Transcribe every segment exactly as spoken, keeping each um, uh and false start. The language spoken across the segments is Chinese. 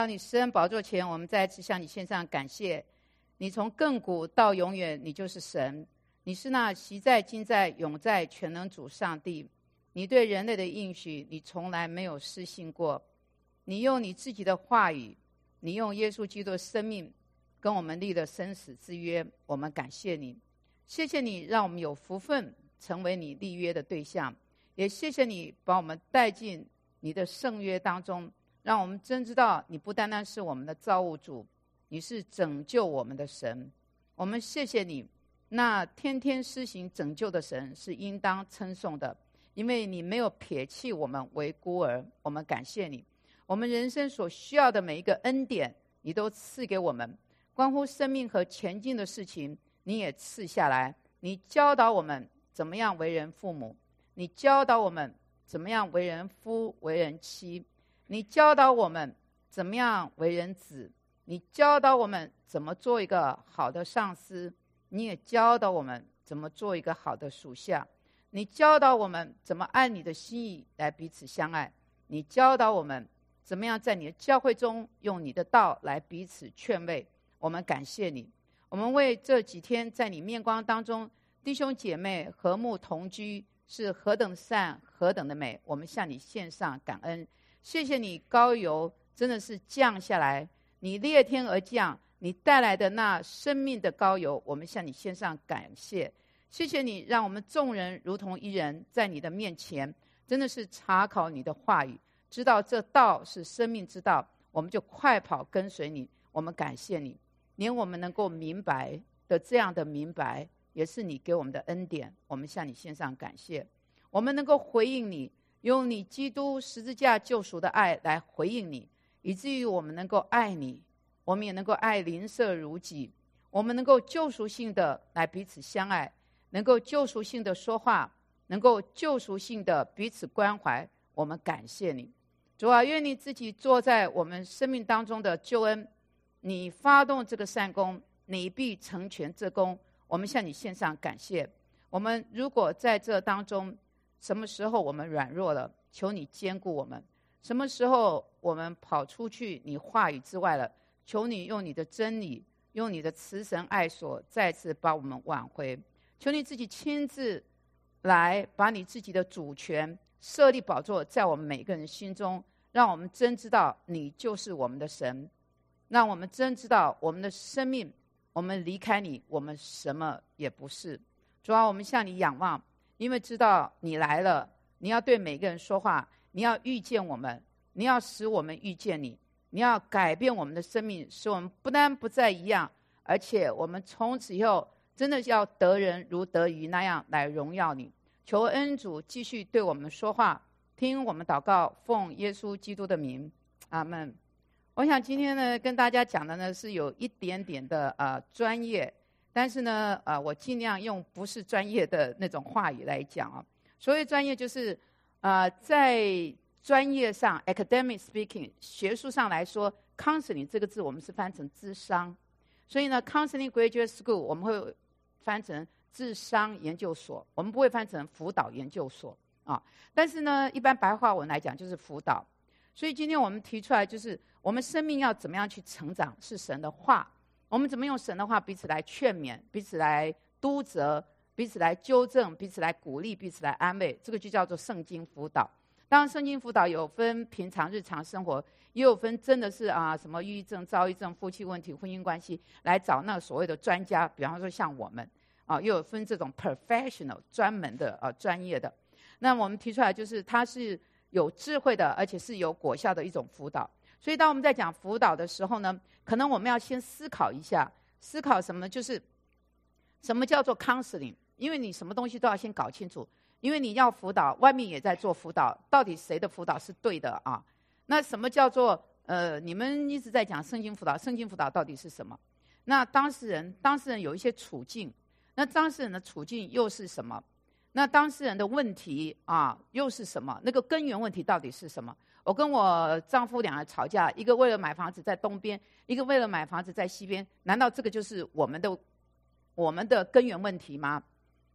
到你施恩宝座前，我们再次向你献上感谢。你从亘古到永远，你就是神，你是那昔在、今在、永在全能主上帝。你对人类的应许，你从来没有失信过。你用你自己的话语，你用耶稣基督的生命跟我们立了生死之约，我们感谢你。谢谢你让我们有福分成为你立约的对象，也谢谢你把我们带进你的圣约当中，让我们真知道你不单单是我们的造物主，你是拯救我们的神。我们谢谢你，那天天施行拯救的神是应当称颂的，因为你没有撇弃我们为孤儿。我们感谢你，我们人生所需要的每一个恩典你都赐给我们，关乎生命和前进的事情你也赐下来。你教导我们怎么样为人父母，你教导我们怎么样为人夫为人妻，你教导我们怎么样为人子，你教导我们怎么做一个好的上司，你也教导我们怎么做一个好的属下，你教导我们怎么按你的心意来彼此相爱，你教导我们怎么样在你的教会中用你的道来彼此劝慰。我们感谢你，我们为这几天在你面光当中弟兄姐妹和睦同居是何等善何等的美，我们向你献上感恩。谢谢你膏油真的是降下来，你裂天而降，你带来的那生命的膏油，我们向你献上感谢。谢谢你让我们众人如同一人，在你的面前真的是查考你的话语，知道这道是生命之道，我们就快跑跟随你。我们感谢你，连我们能够明白的这样的明白也是你给我们的恩典，我们向你献上感谢。我们能够回应你，用你基督十字架救赎的爱来回应你，以至于我们能够爱你，我们也能够爱邻舍如己，我们能够救赎性的来彼此相爱，能够救赎性的说话，能够救赎性的彼此关怀。我们感谢你，主啊，愿你自己坐在我们生命当中的救恩，你发动这个善功，你必成全这功。我们向你献上感谢。我们如果在这当中，什么时候我们软弱了，求你坚固我们；什么时候我们跑出去你话语之外了，求你用你的真理，用你的慈神爱所再次把我们挽回。求你自己亲自来把你自己的主权设立宝座在我们每个人心中，让我们真知道你就是我们的神，让我们真知道我们的生命，我们离开你我们什么也不是。主啊，我们向你仰望，因为知道你来了，你要对每个人说话，你要遇见我们，你要使我们遇见你，你要改变我们的生命，使我们不但不再一样，而且我们从此以后真的要得人如得鱼那样来荣耀你。求恩主继续对我们说话，听我们祷告，奉耶稣基督的名，阿们。我想今天呢跟大家讲的呢是有一点点的呃专业，但是呢呃我尽量用不是专业的那种话语来讲啊。所谓专业就是呃在专业上 academic speaking 学术上来说 counseling 这个字我们是翻成咨商，所以呢 counseling graduate school 我们会翻成咨商研究所，我们不会翻成辅导研究所啊。但是呢一般白话文来讲就是辅导。所以今天我们提出来就是我们生命要怎么样去成长，是神的话，我们怎么用神的话彼此来劝勉，彼此来督责，彼此来纠正，彼此来鼓励，彼此来安慰，这个就叫做圣经辅导。当然圣经辅导有分平常日常生活，也有分真的是啊什么抑郁症、躁郁症、夫妻问题、婚姻关系来找那个所谓的专家，比方说像我们啊，又有分这种 professional 专门的啊专业的。那我们提出来就是它是有智慧的，而且是有果效的一种辅导。所以当我们在讲辅导的时候呢，可能我们要先思考一下，思考什么，就是什么叫做 counseling， 因为你什么东西都要先搞清楚，因为你要辅导，外面也在做辅导，到底谁的辅导是对的啊？那什么叫做呃，你们一直在讲圣经辅导，圣经辅导到底是什么？那当事人，当事人有一些处境，那当事人的处境又是什么？那当事人的问题啊又是什么？那个根源问题到底是什么？我跟我丈夫两个吵架，一个为了买房子在东边，一个为了买房子在西边，难道这个就是我们的我们的根源问题吗？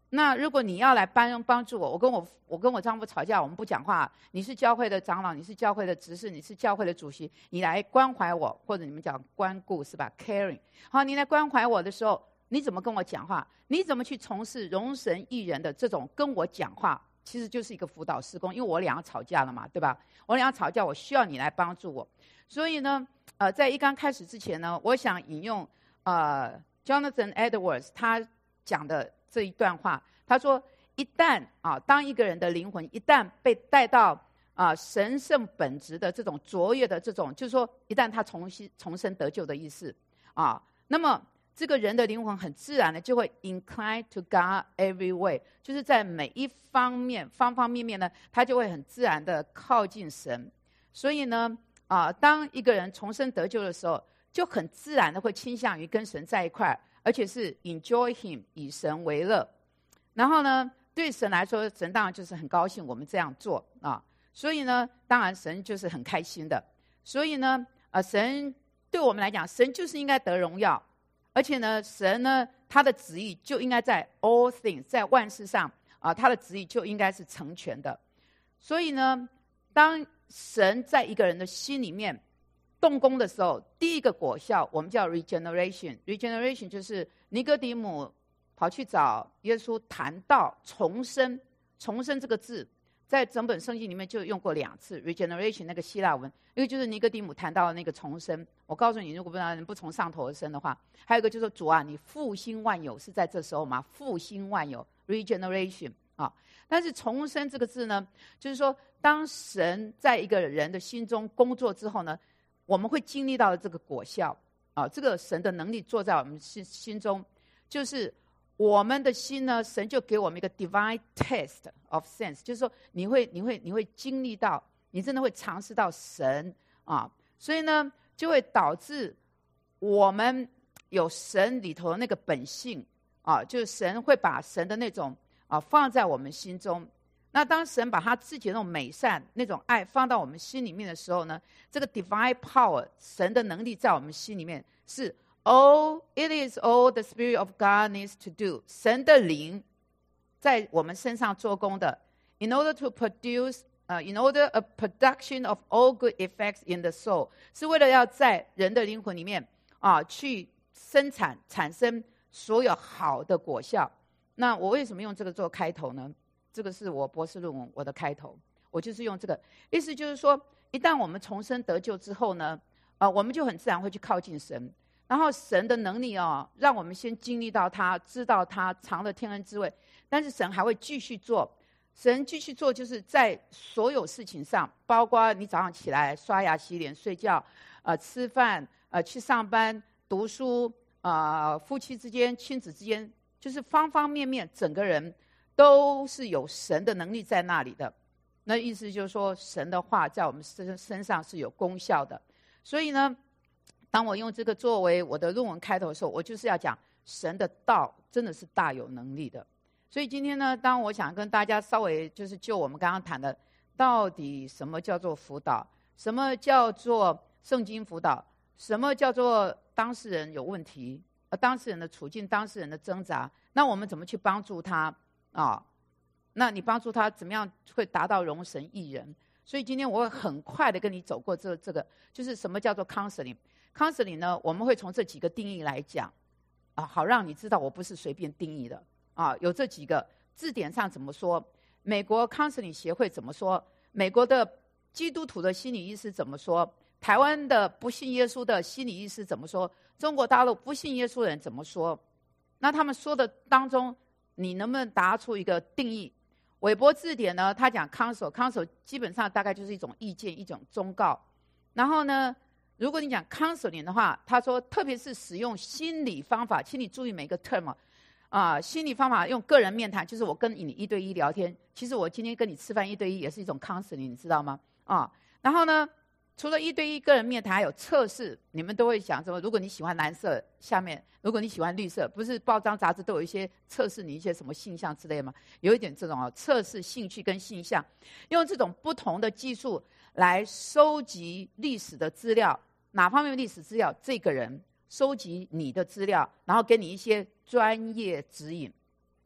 那如果你要来帮帮助我，我跟我我跟我丈夫吵架，我们不讲话，你是教会的长老，你是教会的执事，你是教会的主席，你来关怀我，或者你们讲关顾是吧 ？caring， 好，你来关怀我的时候，你怎么跟我讲话？你怎么去从事容神益人的这种跟我讲话？其实就是一个辅导事工，因为我俩吵架了嘛，对吧？我俩吵架，我需要你来帮助我。所以呢，呃，在一刚开始之前呢，我想引用呃 Jonathan Edwards 他讲的这一段话，他说：一旦啊，当一个人的灵魂一旦被带到啊神圣本质的这种卓越的这种，就是说，一旦他重新重生得救的意思啊，那么这个人的灵魂很自然的就会 incline to God every way， 就是在每一方面方方面面呢，他就会很自然的靠近神。所以呢，啊，当一个人重生得救的时候，就很自然的会倾向于跟神在一块，而且是 enjoy him， 以神为乐。然后呢，对神来说，神当然就是很高兴我们这样做啊。所以呢，当然神就是很开心的。所以呢，呃，神对我们来讲，神就是应该得荣耀。而且呢，神呢，他的旨意就应该在 all things， 在万事上啊，他的旨意就应该是成全的。所以呢，当神在一个人的心里面动工的时候，第一个果效我们叫 regeneration。regeneration 就是尼哥底母跑去找耶稣谈到重生。重生这个字在整本圣经里面就用过两次 regeneration 那个希腊文，一个就是尼哥底母谈到的那个重生。我告诉你，如果不然不从上头而生的话，还有一个就是说，主啊，你复兴万有是在这时候吗？复兴万有 regeneration 啊。但是重生这个字呢，就是说当神在一个人的心中工作之后呢，我们会经历到这个果效啊，这个神的能力做在我们心心中，就是我们的心呢，神就给我们一个 divine taste of sense， 就是说你会你会你会经历到，你真的会尝试到神啊，所以呢，就会导致我们有神里头的那个本性啊，就是神会把神的那种啊放在我们心中。那当神把他自己的那种美善、那种爱放到我们心里面的时候呢，这个 divine power 神的能力在我们心里面是 all it is all the Spirit of God needs to do， 神的灵在我们身上做工的 in order to produce Uh, in order a production of all good effects in the soul， 是为了要在人的灵魂里面啊去生产产生所有好的果效。那我为什么用这个做开头呢？这个是我博士论文我的开头，我就是用这个意思，就是说一旦我们重生得救之后呢，啊，我们就很自然会去靠近神，然后神的能力啊，让我们先经历到他，知道他，尝了天恩滋味，但是神还会继续做。神继续做，就是在所有事情上，包括你早上起来刷牙洗脸睡觉，呃，吃饭，呃，去上班读书，呃，夫妻之间亲子之间，就是方方面面整个人都是有神的能力在那里的。那意思就是说，神的话在我们身身上是有功效的。所以呢，当我用这个作为我的论文开头的时候，我就是要讲神的道真的是大有能力的。所以今天呢，当我想跟大家稍微就是就我们刚刚谈的，到底什么叫做辅导，什么叫做圣经辅导，什么叫做当事人有问题，呃，当事人的处境，当事人的挣扎，那我们怎么去帮助他啊？那你帮助他怎么样会达到容神益人？所以今天我会很快的跟你走过这这个，就是什么叫做 counseling。counseling 呢，我们会从这几个定义来讲啊，好让你知道我不是随便定义的。啊，有这几个字典上怎么说？美国 counseling 协会怎么说？美国的基督徒的心理医师怎么说？台湾的不信耶稣的心理医师怎么说？中国大陆不信耶稣的人怎么说？那他们说的当中，你能不能答出一个定义？韦伯字典呢，他讲 counsel， counsel 基本上大概就是一种意见，一种忠告。然后呢，如果你讲 counseling 的话，他说特别是使用心理方法，请你注意每个 term。啊，心理方法用个人面谈，就是我跟你一对一聊天。其实我今天跟你吃饭一对一也是一种 counseling， 你知道吗？啊，然后呢，除了一对一个人面谈，还有测试。你们都会想说，如果你喜欢蓝色，下面如果你喜欢绿色，不是报章杂志都有一些测试你一些什么性向之类吗？有一点这种哦，测试兴趣跟性向，用这种不同的技术来收集历史的资料，哪方面的历史资料？这个人收集你的资料，然后给你一些专业指引。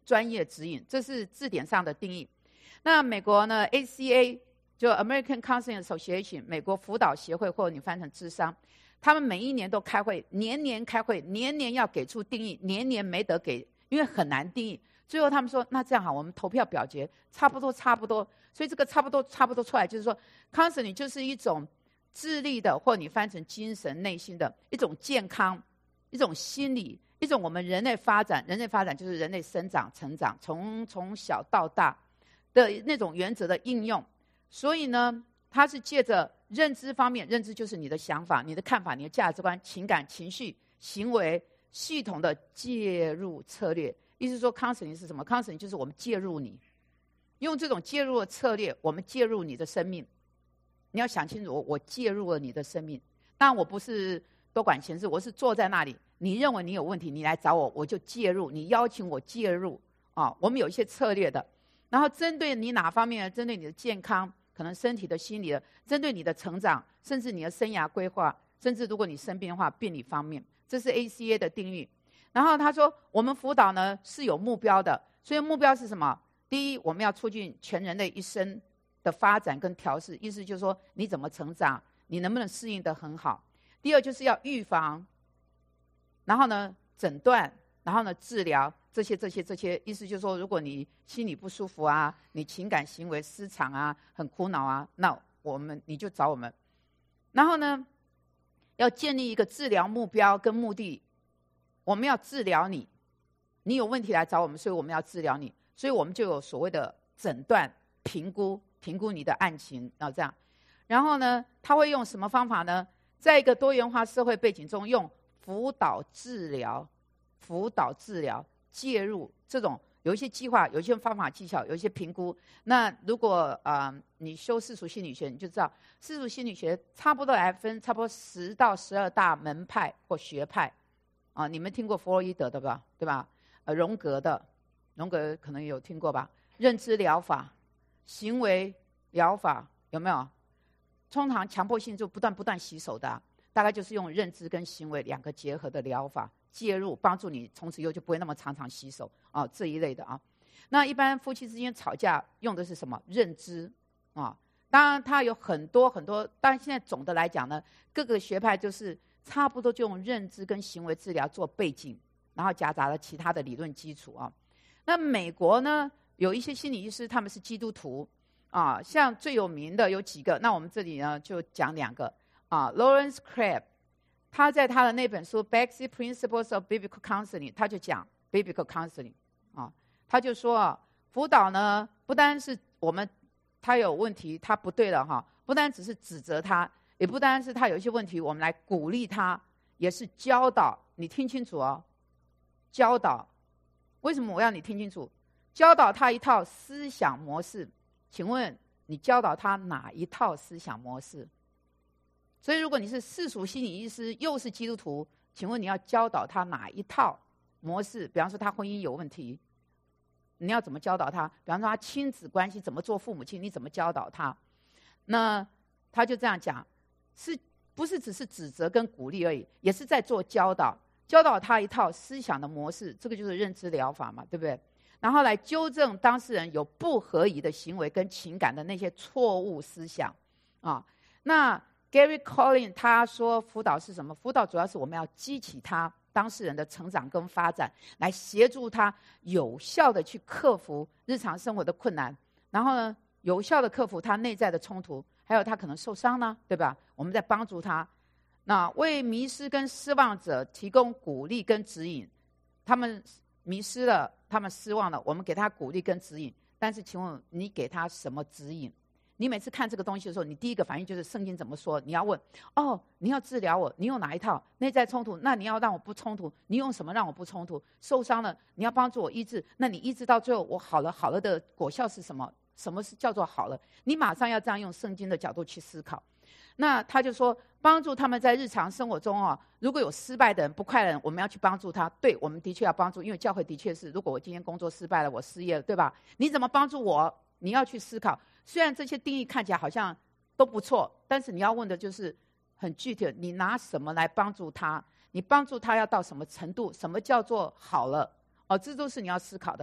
专业指引，这是字典上的定义。那美国呢 A C A 就 American Counseling Association 美国辅导协会，或者你翻成智商，他们每一年都开会，年年开会，年年要给出定义，年年没得给，因为很难定义。最后他们说，那这样好，我们投票表决，差不多差不多。所以这个差不多差不多出来，就是说 counseling 就是一种智力的，或你翻成精神内心的一种健康，一种心理，一种我们人类发展，人类发展就是人类生长成长，从从小到大的那种原则的应用。所以呢，它是借着认知方面，认知就是你的想法、你的看法、你的价值观、情感、情绪、行为系统的介入策略。意思说 counseling 是什么？ counseling 就是我们介入你，用这种介入的策略，我们介入你的生命。你要想清楚，我介入了你的生命。当然我不是多管闲事，我是坐在那里，你认为你有问题，你来找我，我就介入，你邀请我介入啊。我们有一些策略的，然后针对你哪方面，针对你的健康，可能身体的、心理的，针对你的成长，甚至你的生涯规划，甚至如果你生病的话，病理方面，这是 A C A 的定义。然后他说，我们辅导呢是有目标的，所以目标是什么？第一，我们要促进全人类一生的发展跟调试，意思就是说你怎么成长，你能不能适应得很好。第二，就是要预防，然后呢诊断，然后呢治疗，这些这些这些，意思就是说，如果你心里不舒服啊，你情感行为失常啊，很苦恼啊，那我们你就找我们。然后呢，要建立一个治疗目标跟目的，我们要治疗你，你有问题来找我们，所以我们要治疗你，所以我们就有所谓的诊断、评估，评估你的案情，然后这样。然后呢，他会用什么方法呢？在一个多元化社会背景中，用辅导治疗、辅导治疗介入这种，有一些计划，有一些方法技巧，有一些评估。那如果呃你修世俗心理学，你就知道世俗心理学差不多来分差不多十到十二大门派或学派啊。你们听过弗洛伊德的吧？对吧？呃，荣格的，荣格可能有听过吧？认知疗法、行为疗法有没有？通常强迫性就不断不断洗手的、啊，大概就是用认知跟行为两个结合的疗法介入，帮助你从此以后就不会那么常常洗手啊，这一类的啊。那一般夫妻之间吵架用的是什么？认知啊。当然它有很多很多，当然现在总的来讲呢，各个学派就是差不多就用认知跟行为治疗做背景，然后夹杂了其他的理论基础啊。那美国呢，有一些心理医师他们是基督徒。啊，像最有名的有几个，那我们这里呢就讲两个啊。Lawrence Crabb， 他在他的那本书《Basic Principles of Biblical Counseling》，他就讲 Biblical Counseling 啊，他就说啊，辅导呢不单是我们他有问题，他不对了哈，不单只是指责他，也不单是他有一些问题，我们来鼓励他，也是教导。你听清楚哦，教导。为什么我要你听清楚？教导他一套思想模式。请问你教导他哪一套思想模式？所以如果你是世俗心理医师又是基督徒，请问你要教导他哪一套模式？比方说他婚姻有问题，你要怎么教导他？比方说他亲子关系怎么做父母亲，你怎么教导他？那他就这样讲，是不是只是指责跟鼓励而已？也是在做教导，教导他一套思想的模式，这个就是认知疗法嘛，对不对？然后来纠正当事人有不合宜的行为跟情感的那些错误思想啊。那 Gary Collins 他说辅导是什么？辅导主要是我们要激起他当事人的成长跟发展，来协助他有效的去克服日常生活的困难，然后呢有效的克服他内在的冲突，还有他可能受伤呢，对吧？我们在帮助他，那为迷失跟失望者提供鼓励跟指引。他们迷失了，他们失望了，我们给他鼓励跟指引。但是请问你给他什么指引？你每次看这个东西的时候，你第一个反应就是圣经怎么说？你要问哦，你要治疗我，你用哪一套？内在冲突，那你要让我不冲突，你用什么让我不冲突？受伤了，你要帮助我医治，那你医治到最后我好了，好了的果效是什么？什么是叫做好了？你马上要这样用圣经的角度去思考。那他就说，帮助他们在日常生活中哦，如果有失败的人、不快的人，我们要去帮助他。对，我们的确要帮助，因为教会的确是，如果我今天工作失败了，我失业了，对吧？你怎么帮助我？你要去思考。虽然这些定义看起来好像都不错，但是你要问的就是很具体的，你拿什么来帮助他？你帮助他要到什么程度？什么叫做好了？哦，这都是你要思考的。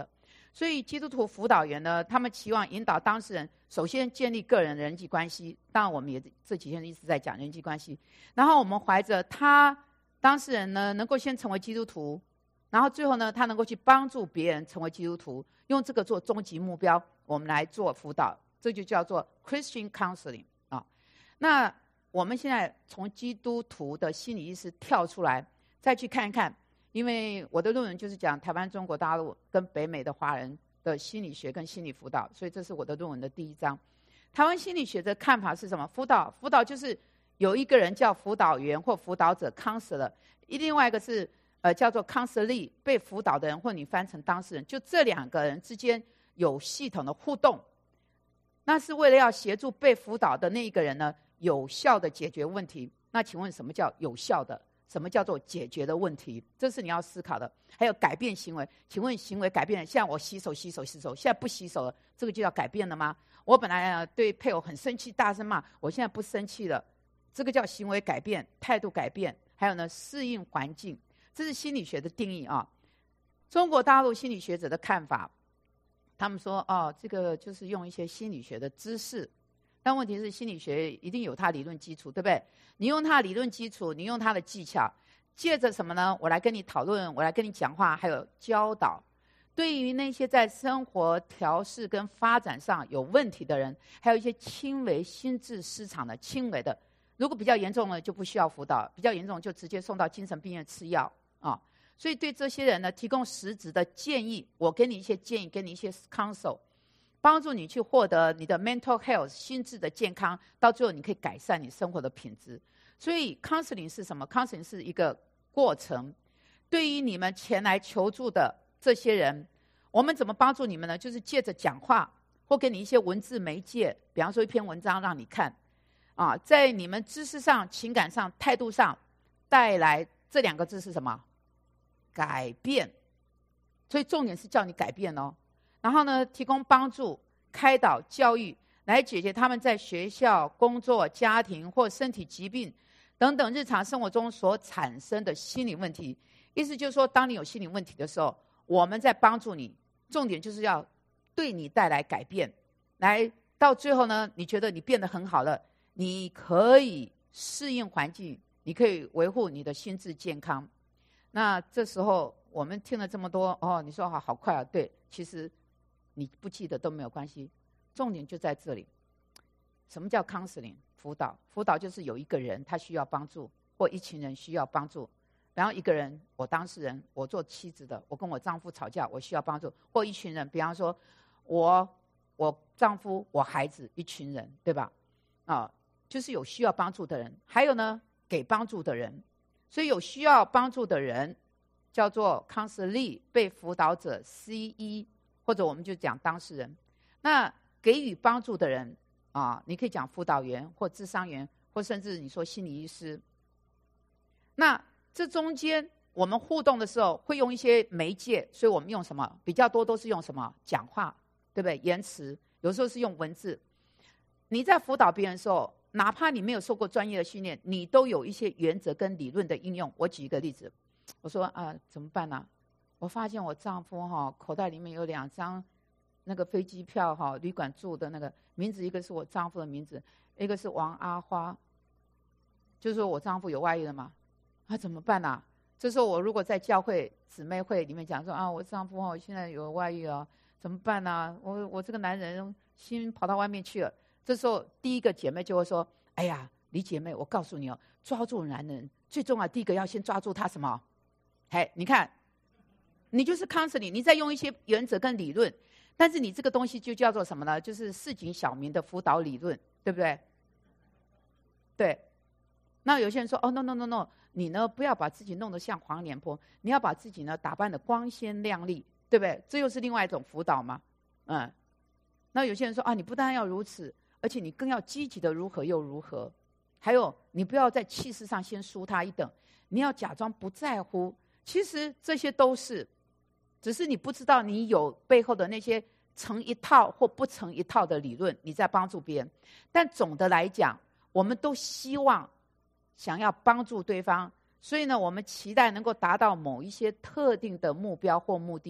所以基督徒辅导员呢，他们期望引导当事人首先建立个人人际关系，当然我们也这几天一直在讲人际关系，然后我们怀着他当事人呢能够先成为基督徒，然后最后呢他能够去帮助别人成为基督徒，用这个做终极目标，我们来做辅导，这就叫做 Christian Counseling 啊。那我们现在从基督徒的心理意识跳出来，再去看一看，因为我的论文就是讲台湾、中国大陆跟北美的华人的心理学跟心理辅导，所以这是我的论文的第一章。台湾心理学的看法是什么？辅导，辅导就是有一个人叫辅导员或辅导者 counselor， 另外一个是呃叫做 counselee， 被辅导的人或你翻成当事人，就这两个人之间有系统的互动，那是为了要协助被辅导的那一个人呢有效的解决问题。那请问什么叫有效的？什么叫做解决的问题？这是你要思考的。还有改变行为，请问行为改变了，现在我洗手洗手洗手，现在不洗手了，这个就叫改变了吗？我本来啊对配偶很生气，大声骂，我现在不生气了，这个叫行为改变，态度改变。还有呢，适应环境，这是心理学的定义啊。中国大陆心理学者的看法，他们说哦，这个就是用一些心理学的知识。但问题是，心理学一定有它理论基础，对不对？你用它的理论基础，你用它的技巧，借着什么呢？我来跟你讨论，我来跟你讲话，还有教导。对于那些在生活调试跟发展上有问题的人，还有一些轻微心智失常的轻微的，如果比较严重了就不需要辅导，比较严重就直接送到精神病院吃药啊。所以对这些人呢，提供实质的建议，我给你一些建议，给你一些 counsel。帮助你去获得你的 mental health 心智的健康，到最后你可以改善你生活的品质。所以 counseling 是什么？ counseling 是一个过程。对于你们前来求助的这些人，我们怎么帮助你们呢？就是借着讲话或给你一些文字媒介，比方说一篇文章让你看啊，在你们知识上、情感上、态度上带来这两个字是什么？改变。所以重点是叫你改变哦。然后呢，提供帮助、开导、教育，来解决他们在学校、工作、家庭或身体疾病等等日常生活中所产生的心理问题。意思就是说，当你有心理问题的时候，我们在帮助你，重点就是要对你带来改变，来到最后呢，你觉得你变得很好了，你可以适应环境，你可以维护你的心智健康。那这时候我们听了这么多，哦，你说好好快啊，对，其实你不记得都没有关系，重点就在这里。什么叫 counseling 辅导？辅导就是有一个人他需要帮助，或一群人需要帮助。然后一个人，我当事人，我做妻子的，我跟我丈夫吵架，我需要帮助；或一群人，比方说我、我丈夫、我孩子，一群人，对吧？啊，就是有需要帮助的人，还有呢，给帮助的人。所以有需要帮助的人叫做 counselee 被辅导者 C E。或者我们就讲当事人。那给予帮助的人啊，你可以讲辅导员或諮商员，或甚至你说心理医师。那这中间我们互动的时候会用一些媒介，所以我们用什么？比较多都是用什么？讲话，对不对？言辞，有时候是用文字。你在辅导别人的时候，哪怕你没有受过专业的训练，你都有一些原则跟理论的应用。我举一个例子，我说啊，怎么办呢、啊？我发现我丈夫哈、哦、口袋里面有两张那个飞机票哈、哦，旅馆住的那个名字，一个是我丈夫的名字，一个是王阿花，就是说我丈夫有外遇了嘛，啊怎么办啊？这时候我如果在教会姊妹会里面讲说啊，我丈夫哦现在有外遇啊，怎么办啊？我我这个男人心跑到外面去了。这时候第一个姐妹就会说，哎呀，李姐妹，我告诉你哦，抓住男人最重要，第一个要先抓住他什么？嘿，你看。你就是 counseling， 你在用一些原则跟理论，但是你这个东西就叫做什么呢？就是市井小民的辅导理论，对不对？对。那有些人说，哦 ，no no no no， 你呢不要把自己弄得像黄脸婆，你要把自己呢打扮得光鲜亮丽，对不对？这又是另外一种辅导嘛，嗯。那有些人说啊，你不但要如此，而且你更要积极的如何又如何，还有你不要在气势上先输他一等，你要假装不在乎。其实这些都是。只是你不知道你有背后的那些成一套或不成一套的理论，你在帮助别人。但总的来讲，我们都希望想要帮助对方，所以呢，我们期待能够达到某一些特定的目标或目的。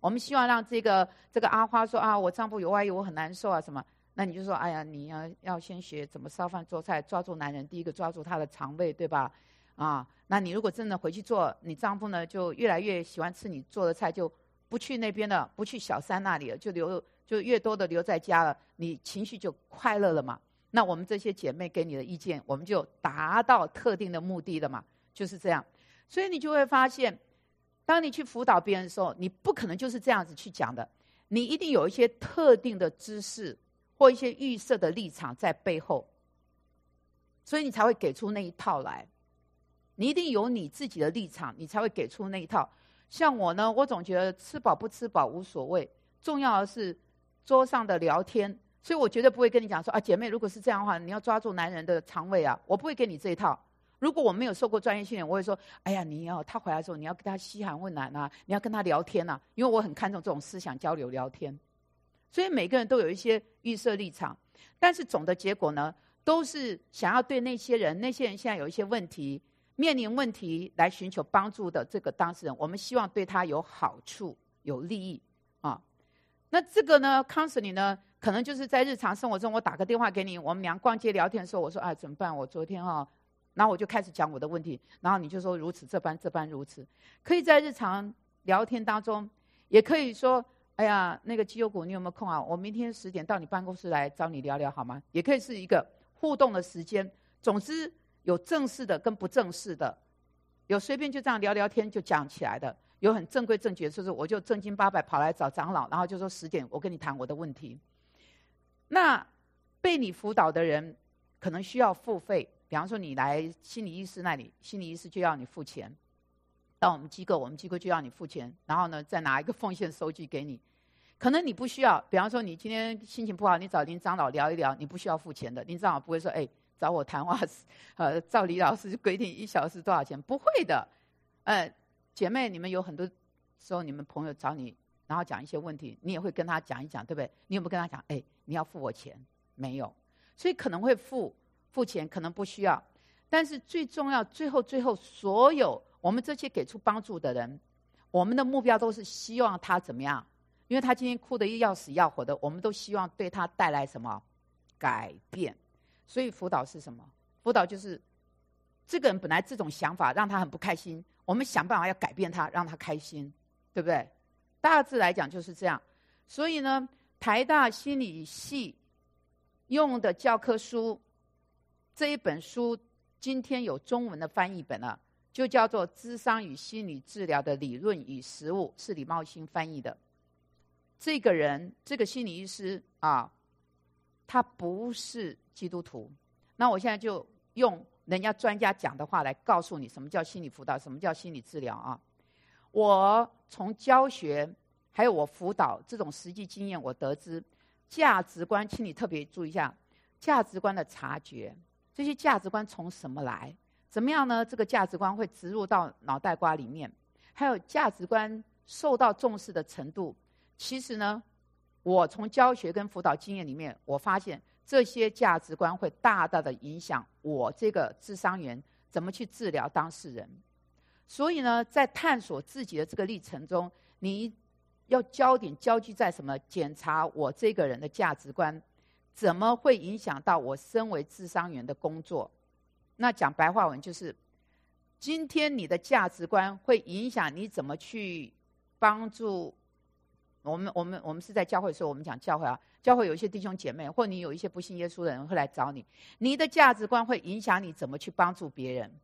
我们希望让这个这个阿花说啊，我丈夫有外遇，我很难受啊什么。那你就说，哎呀，你要要先学怎么烧饭做菜，抓住男人，第一个抓住他的肠胃，对吧？啊，那你如果真的回去做，你丈夫呢就越来越喜欢吃你做的菜，就不去那边了，不去小三那里了，就留就越多的留在家了，你情绪就快乐了嘛。那我们这些姐妹给你的意见，我们就达到特定的目的了嘛，就是这样。所以你就会发现，当你去辅导别人的时候，你不可能就是这样子去讲的，你一定有一些特定的知识或一些预设的立场在背后，所以你才会给出那一套来。你一定有你自己的立场，你才会给出那一套。像我呢，我总觉得吃饱不吃饱无所谓，重要的是桌上的聊天。所以我绝对不会跟你讲说啊，姐妹，如果是这样的话，你要抓住男人的肠胃啊，我不会给你这一套。如果我没有受过专业训练，我会说，哎呀，你要他回来的时候，你要跟他嘘寒问暖啊，你要跟他聊天啊，因为我很看重这种思想交流聊天。所以每个人都有一些预设立场，但是总的结果呢，都是想要对那些人，那些人现在有一些问题，面临问题来寻求帮助的这个当事人，我们希望对他有好处、有利益啊。那这个呢 ，counseling 呢，可能就是在日常生活中，我打个电话给你，我们俩逛街聊天的时候，我说啊，怎么办？我昨天啊，然后我就开始讲我的问题，然后你就说如此这般这般如此，可以在日常聊天当中，也可以说，哎呀，那个基友股你有没有空啊？我明天十点到你办公室来找你聊聊好吗？也可以是一个互动的时间。总之，有正式的跟不正式的，有随便就这样聊聊天就讲起来的，有很正规正矩，就是我就正经八百跑来找长老，然后就说十点我跟你谈我的问题。那被你辅导的人可能需要付费，比方说你来心理医师那里，心理医师就要你付钱。到我们机构，我们机构就要你付钱，然后呢，再拿一个奉献收据给你。可能你不需要，比方说你今天心情不好，你找林长老聊一聊，你不需要付钱的。林长老不会说，哎，找我谈话，呃，照李老师规定一小时多少钱？不会的。呃，姐妹，你们有很多时候，你们朋友找你，然后讲一些问题，你也会跟他讲一讲，对不对？你有没有跟他讲，哎，你要付我钱？没有，所以可能会付付钱，可能不需要。但是最重要，最后最后，所有我们这些给出帮助的人，我们的目标都是希望他怎么样？因为他今天哭得要死要活的，我们都希望对他带来什么改变。所以辅导是什么？辅导就是这个人本来这种想法让他很不开心，我们想办法要改变他，让他开心，对不对？大致来讲就是这样。所以呢，台大心理系用的教科书这一本书，今天有中文的翻译本了，就叫做《諮商與心理治療的理論與實務》，是李茂興翻译的。这个人，这个心理医师啊，他不是基督徒。那我现在就用人家专家讲的话来告诉你，什么叫心理辅导，什么叫心理治疗啊？我从教学还有我辅导这种实际经验，我得知价值观，请你特别注意一下价值观的察觉。这些价值观从什么来？怎么样呢？这个价值观会植入到脑袋瓜里面，还有价值观受到重视的程度。其实呢，我从教学跟辅导经验里面，我发现这些价值观会大大的影响我这个諮商员怎么去治疗当事人。所以呢，在探索自己的这个历程中，你要焦点焦聚在什么？检查我这个人的价值观怎么会影响到我身为諮商员的工作。那讲白话文就是，今天你的价值观会影响你怎么去帮助我们。我们我们是在教会的时候，我们讲教会啊，教会有一些弟兄姐妹，或你有一些不信耶稣的人会来找你，你的价值观会影响你怎么去帮助别人。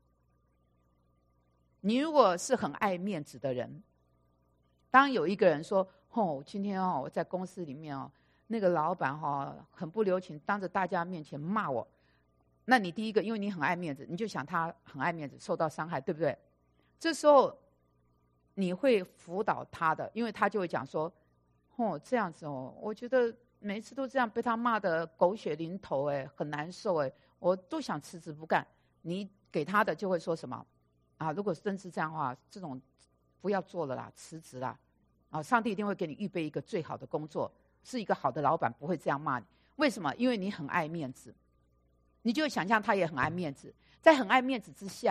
你如果是很爱面子的人，当有一个人说，哦，今天哦我在公司里面哦，那个老板哦很不留情，当着大家面前骂我，那你第一个，因为你很爱面子，你就想他很爱面子，受到伤害，对不对？这时候你会辅导他的，因为他就会讲说，哦，这样子哦，我觉得每一次都这样被他骂得狗血淋头，哎，很难受，哎，我都想辞职不干。你给他的就会说什么？啊，如果真是这样的话，这种不要做了啦，辞职啦。啊，上帝一定会给你预备一个最好的工作，是一个好的老板不会这样骂你。为什么？因为你很爱面子。你就想象他也很爱面子，在很爱面子之下，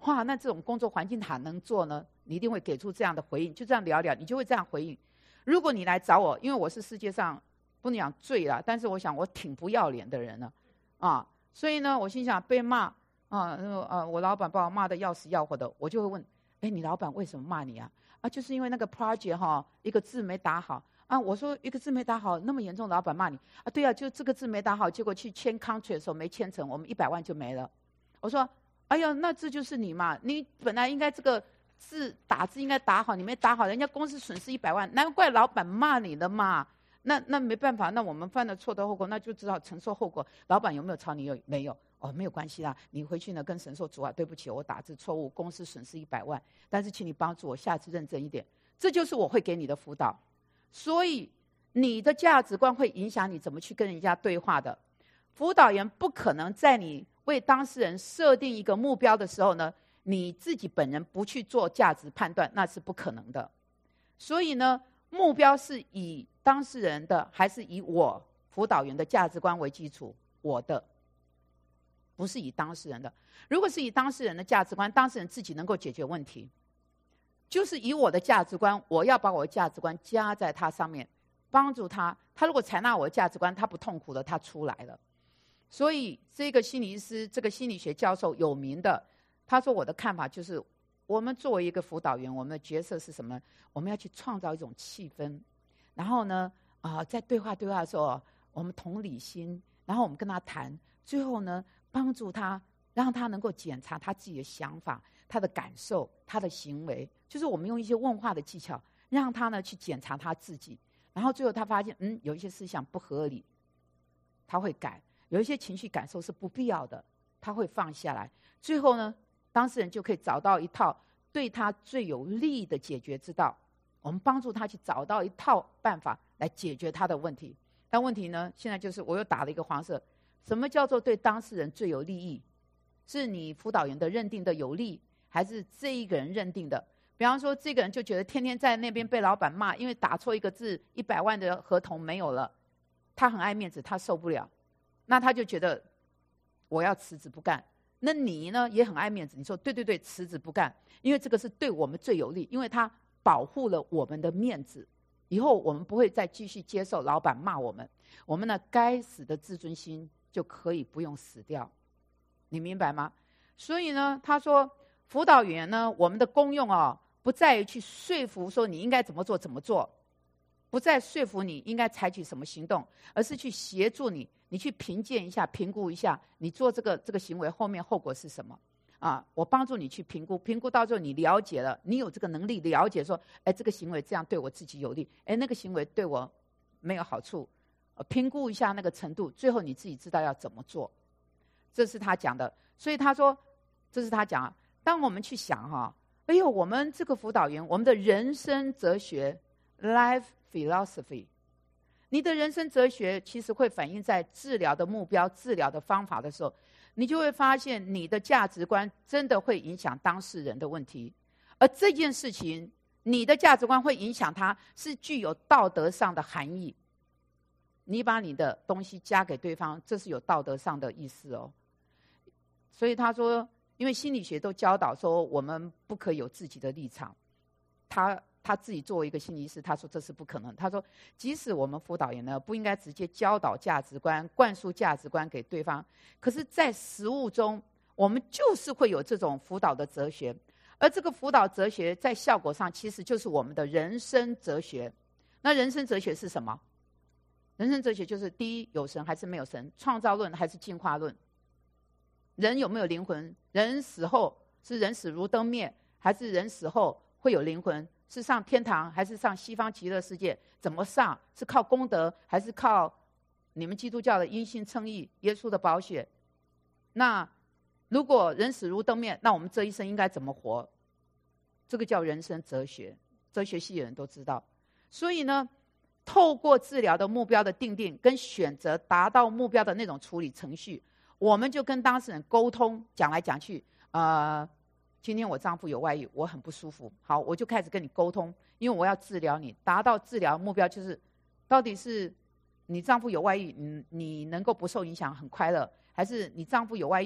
哇，那这种工作环境哪能做呢？你一定会给出这样的回应，就这样聊聊，你就会这样回应。如果你来找我，因为我是世界上不能讲最啦，但是我想我挺不要脸的人了，啊，所以呢，我心想被骂啊，呃，我老板把我骂得要死要活的，我就会问，哎，你老板为什么骂你啊？啊，就是因为那个 project 哈，一个字没打好啊。我说一个字没打好，那么严重，老板骂你啊？对啊，就这个字没打好，结果去签 contract 的时候没签成，我们一百万就没了。我说。哎呀，那这就是你嘛！你本来应该这个字打字应该打好，你没打好，人家公司损失一百万，难怪老板骂你的嘛。那那没办法，那我们犯了错的后果，那就只好承受后果。老板有没有吵你？有没有？哦，没有关系啦，你回去呢跟神说主啊，对不起，我打字错误，公司损失一百万，但是请你帮助我下次认真一点。这就是我会给你的辅导。所以你的价值观会影响你怎么去跟人家对话的。辅导员不可能在你为当事人设定一个目标的时候呢，你自己本人不去做价值判断，那是不可能的。所以呢，目标是以当事人的，还是以我辅导员的价值观为基础？我的，不是以当事人的。如果是以当事人的价值观，当事人自己能够解决问题，就是以我的价值观，我要把我的价值观加在他上面，帮助他。他如果采纳我的价值观，他不痛苦的，他出来了。所以这个心理医师，这个心理学教授有名的，他说我的看法就是，我们作为一个辅导员，我们的角色是什么？我们要去创造一种气氛，然后呢，啊、呃，在对话对话的时候，我们同理心，然后我们跟他谈，最后呢，帮助他，让他能够检查他自己的想法、他的感受、他的行为，就是我们用一些问话的技巧，让他呢去检查他自己，然后最后他发现，嗯，有一些思想不合理，他会改。有一些情绪感受是不必要的，他会放下来。最后呢，当事人就可以找到一套对他最有利的解决之道。我们帮助他去找到一套办法来解决他的问题。但问题呢，现在就是我又打了一个黄色。什么叫做对当事人最有利益？是你辅导员的认定的有利，还是这一个人认定的？比方说，这个人就觉得天天在那边被老板骂，因为打错一个字，一百万的合同没有了，他很爱面子，他受不了。那他就觉得我要辞职不干。那你呢也很爱面子，你说对对对，辞职不干，因为这个是对我们最有利，因为他保护了我们的面子，以后我们不会再继续接受老板骂我们，我们呢该死的自尊心就可以不用死掉，你明白吗？所以呢，他说辅导员呢，我们的功用啊，不在于去说服说你应该怎么做怎么做，不再说服你应该采取什么行动，而是去协助你，你去评鉴一下、评估一下，你做这个这个行为后面后果是什么？啊，我帮助你去评估，评估到最后你了解了，你有这个能力了解说，哎，这个行为这样对我自己有利，哎，那个行为对我没有好处，呃，评估一下那个程度，最后你自己知道要怎么做。这是他讲的，所以他说，这是他讲。当我们去想哈，哎呦，我们这个辅导员，我们的人生哲学 （life philosophy）。你的人生哲学其实会反映在治疗的目标、治疗的方法的时候，你就会发现你的价值观真的会影响当事人的问题，而这件事情，你的价值观会影响他，是具有道德上的含义。你把你的东西加给对方，这是有道德上的意思哦。所以他说，因为心理学都教导说，我们不可以有自己的立场，他。他自己作为一个心理医师，他说这是不可能。他说，即使我们辅导员呢，不应该直接教导价值观、灌输价值观给对方，可是，在实务中，我们就是会有这种辅导的哲学，而这个辅导哲学在效果上，其实就是我们的人生哲学。那人生哲学是什么？人生哲学就是第一，有神还是没有神？创造论还是进化论？人有没有灵魂？人死后是人死如灯灭，还是人死后会有灵魂？是上天堂还是上西方极乐世界？怎么上？是靠功德还是靠你们基督教的因信称义、耶稣的宝血？那如果人死如灯灭，那我们这一生应该怎么活？这个叫人生哲学，哲学系的人都知道。所以呢，透过治疗的目标的定定跟选择达到目标的那种处理程序，我们就跟当事人沟通，讲来讲去，呃。今天我丈夫有外遇，我很不舒服。好，我就开始跟你沟通，因为我要治疗你，达到治疗目标就是，到底是你丈夫有外遇，你你能够不受影响很快乐，还是你丈夫有外遇，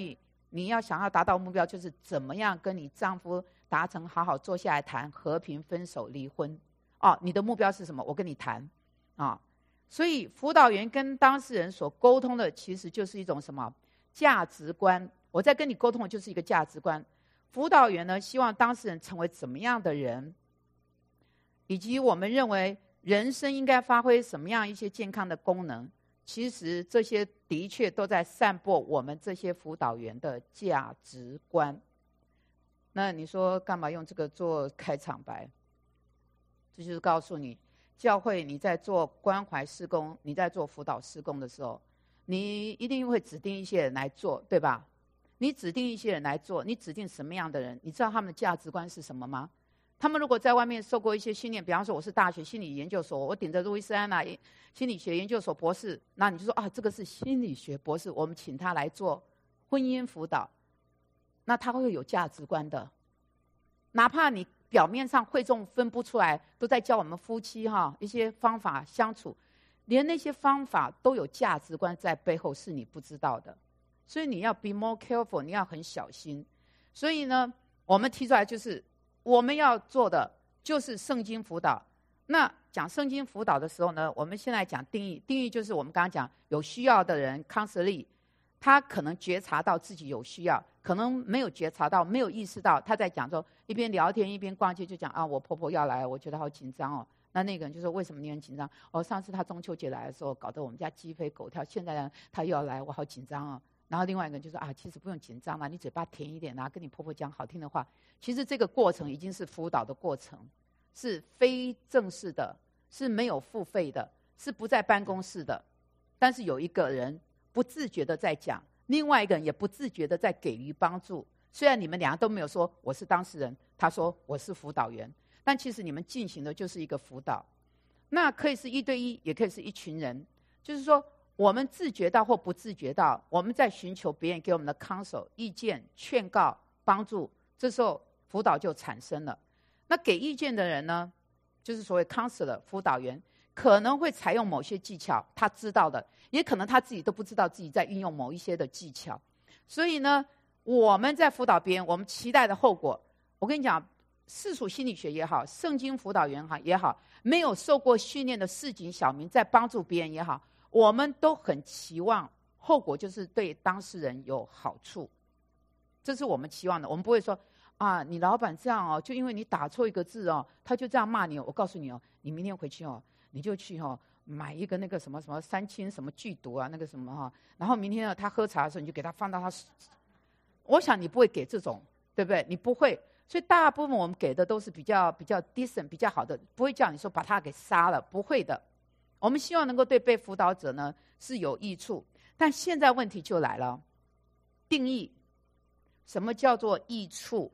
你要想要达到目标，就是怎么样跟你丈夫达成好好坐下来谈和平分手离婚。哦，你的目标是什么？我跟你谈啊。所以辅导员跟当事人所沟通的，其实就是一种什么价值观。我在跟你沟通的就是一个价值观。辅导员呢，希望当事人成为怎么样的人，以及我们认为人生应该发挥什么样一些健康的功能。其实这些的确都在散播我们这些辅导员的价值观。那你说干嘛用这个做开场白？这就是告诉你，教会你在做关怀事工，你在做辅导事工的时候，你一定会指定一些人来做，对吧？你指定一些人来做，你指定什么样的人？你知道他们的价值观是什么吗？他们如果在外面受过一些训练，比方说我是大学心理研究所，我顶着路易斯安那心理学研究所博士，那你就说啊，这个是心理学博士，我们请他来做婚姻辅导，那他会有价值观的。哪怕你表面上会众分不出来，都在教我们夫妻哈一些方法相处，连那些方法都有价值观在背后，是你不知道的。所以你要 be more careful， 你要很小心。所以呢，我们提出来就是我们要做的就是圣经辅导。那讲圣经辅导的时候呢，我们现在讲定义。定义就是我们刚刚讲有需要的人 counselee， 他可能觉察到自己有需要，可能没有觉察到，没有意识到。他在讲说一边聊天一边逛街，就讲啊，我婆婆要来，我觉得好紧张哦。那那个人就说为什么你很紧张？哦，上次他中秋节来的时候，搞得我们家鸡飞狗跳，现在呢他又要来，我好紧张哦。然后另外一个人就说啊，其实不用紧张啦，你嘴巴甜一点啊，跟你婆婆讲好听的话。其实这个过程已经是辅导的过程，是非正式的，是没有付费的，是不在办公室的。但是有一个人不自觉的在讲，另外一个人也不自觉的在给予帮助。虽然你们两个都没有说我是当事人，他说我是辅导员，但其实你们进行的就是一个辅导。那可以是一对一，也可以是一群人，就是说我们自觉到或不自觉到，我们在寻求别人给我们的 counsel 意见、劝告、帮助，这时候辅导就产生了。那给意见的人呢，就是所谓 counselor 辅导员，可能会采用某些技巧，他知道的，也可能他自己都不知道自己在运用某一些的技巧。所以呢，我们在辅导别人，我们期待的后果，我跟你讲，世俗心理学也好，圣经辅导员也好，没有受过训练的市井小民在帮助别人也好，我们都很期望后果就是对当事人有好处，这是我们期望的。我们不会说啊，你老板这样哦，就因为你打错一个字哦，他就这样骂你。我告诉你哦，你明天回去哦，你就去哦买一个那个什么什么三清什么剧毒啊，那个什么哈、哦，然后明天呢他喝茶的时候，你就给他放到他。我想你不会给这种，对不对？你不会，所以大部分我们给的都是比较比较 decent 比较好的，不会叫你说把他给杀了，不会的。我们希望能够对被辅导者呢是有益处，但现在问题就来了，定义什么叫做益处？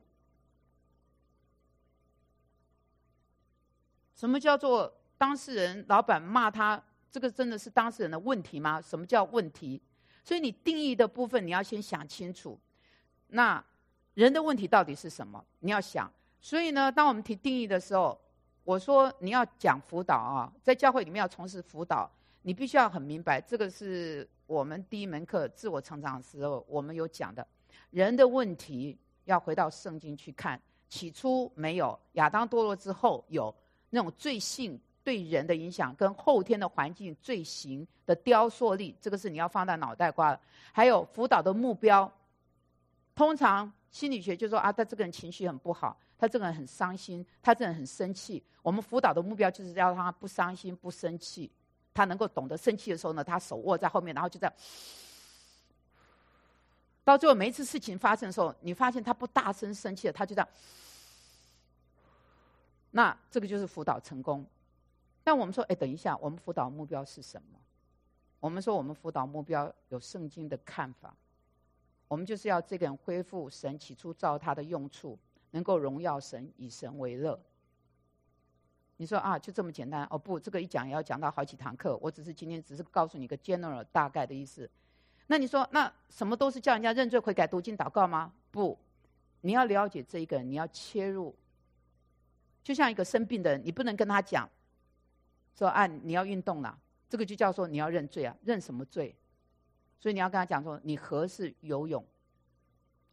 什么叫做当事人老板骂他，这个真的是当事人的问题吗？什么叫问题？所以你定义的部分你要先想清楚，那人的问题到底是什么？你要想。所以呢，当我们提定义的时候，我说你要讲辅导啊，在教会里面要从事辅导，你必须要很明白，这个是我们第一门课自我成长的时候我们有讲的，人的问题要回到圣经去看，起初没有，亚当堕落之后有，那种罪性对人的影响跟后天的环境罪行的雕塑力，这个是你要放在脑袋瓜的。还有辅导的目标，通常心理学就说啊，他这个人情绪很不好，他这个人很伤心，他这个人很生气。我们辅导的目标就是要让他不伤心、不生气，他能够懂得生气的时候呢，他手握在后面，然后就这样。到最后每一次事情发生的时候，你发现他不大声生气了，他就这样。那这个就是辅导成功。但我们说，哎，等一下，我们辅导目标是什么？我们说我们辅导目标有圣经的看法，我们就是要这个人恢复神起初造他的用处，能够荣耀神，以神为乐。你说啊，就这么简单？哦不，这个一讲也要讲到好几堂课。我只是今天只是告诉你一个 general 大概的意思。那你说，那什么都是叫人家认罪悔改、读经祷告吗？不，你要了解这一个人，你要切入。就像一个生病的人，你不能跟他讲说啊，你要运动啦，这个就叫做你要认罪啊，认什么罪？所以你要跟他讲说，你何事游泳？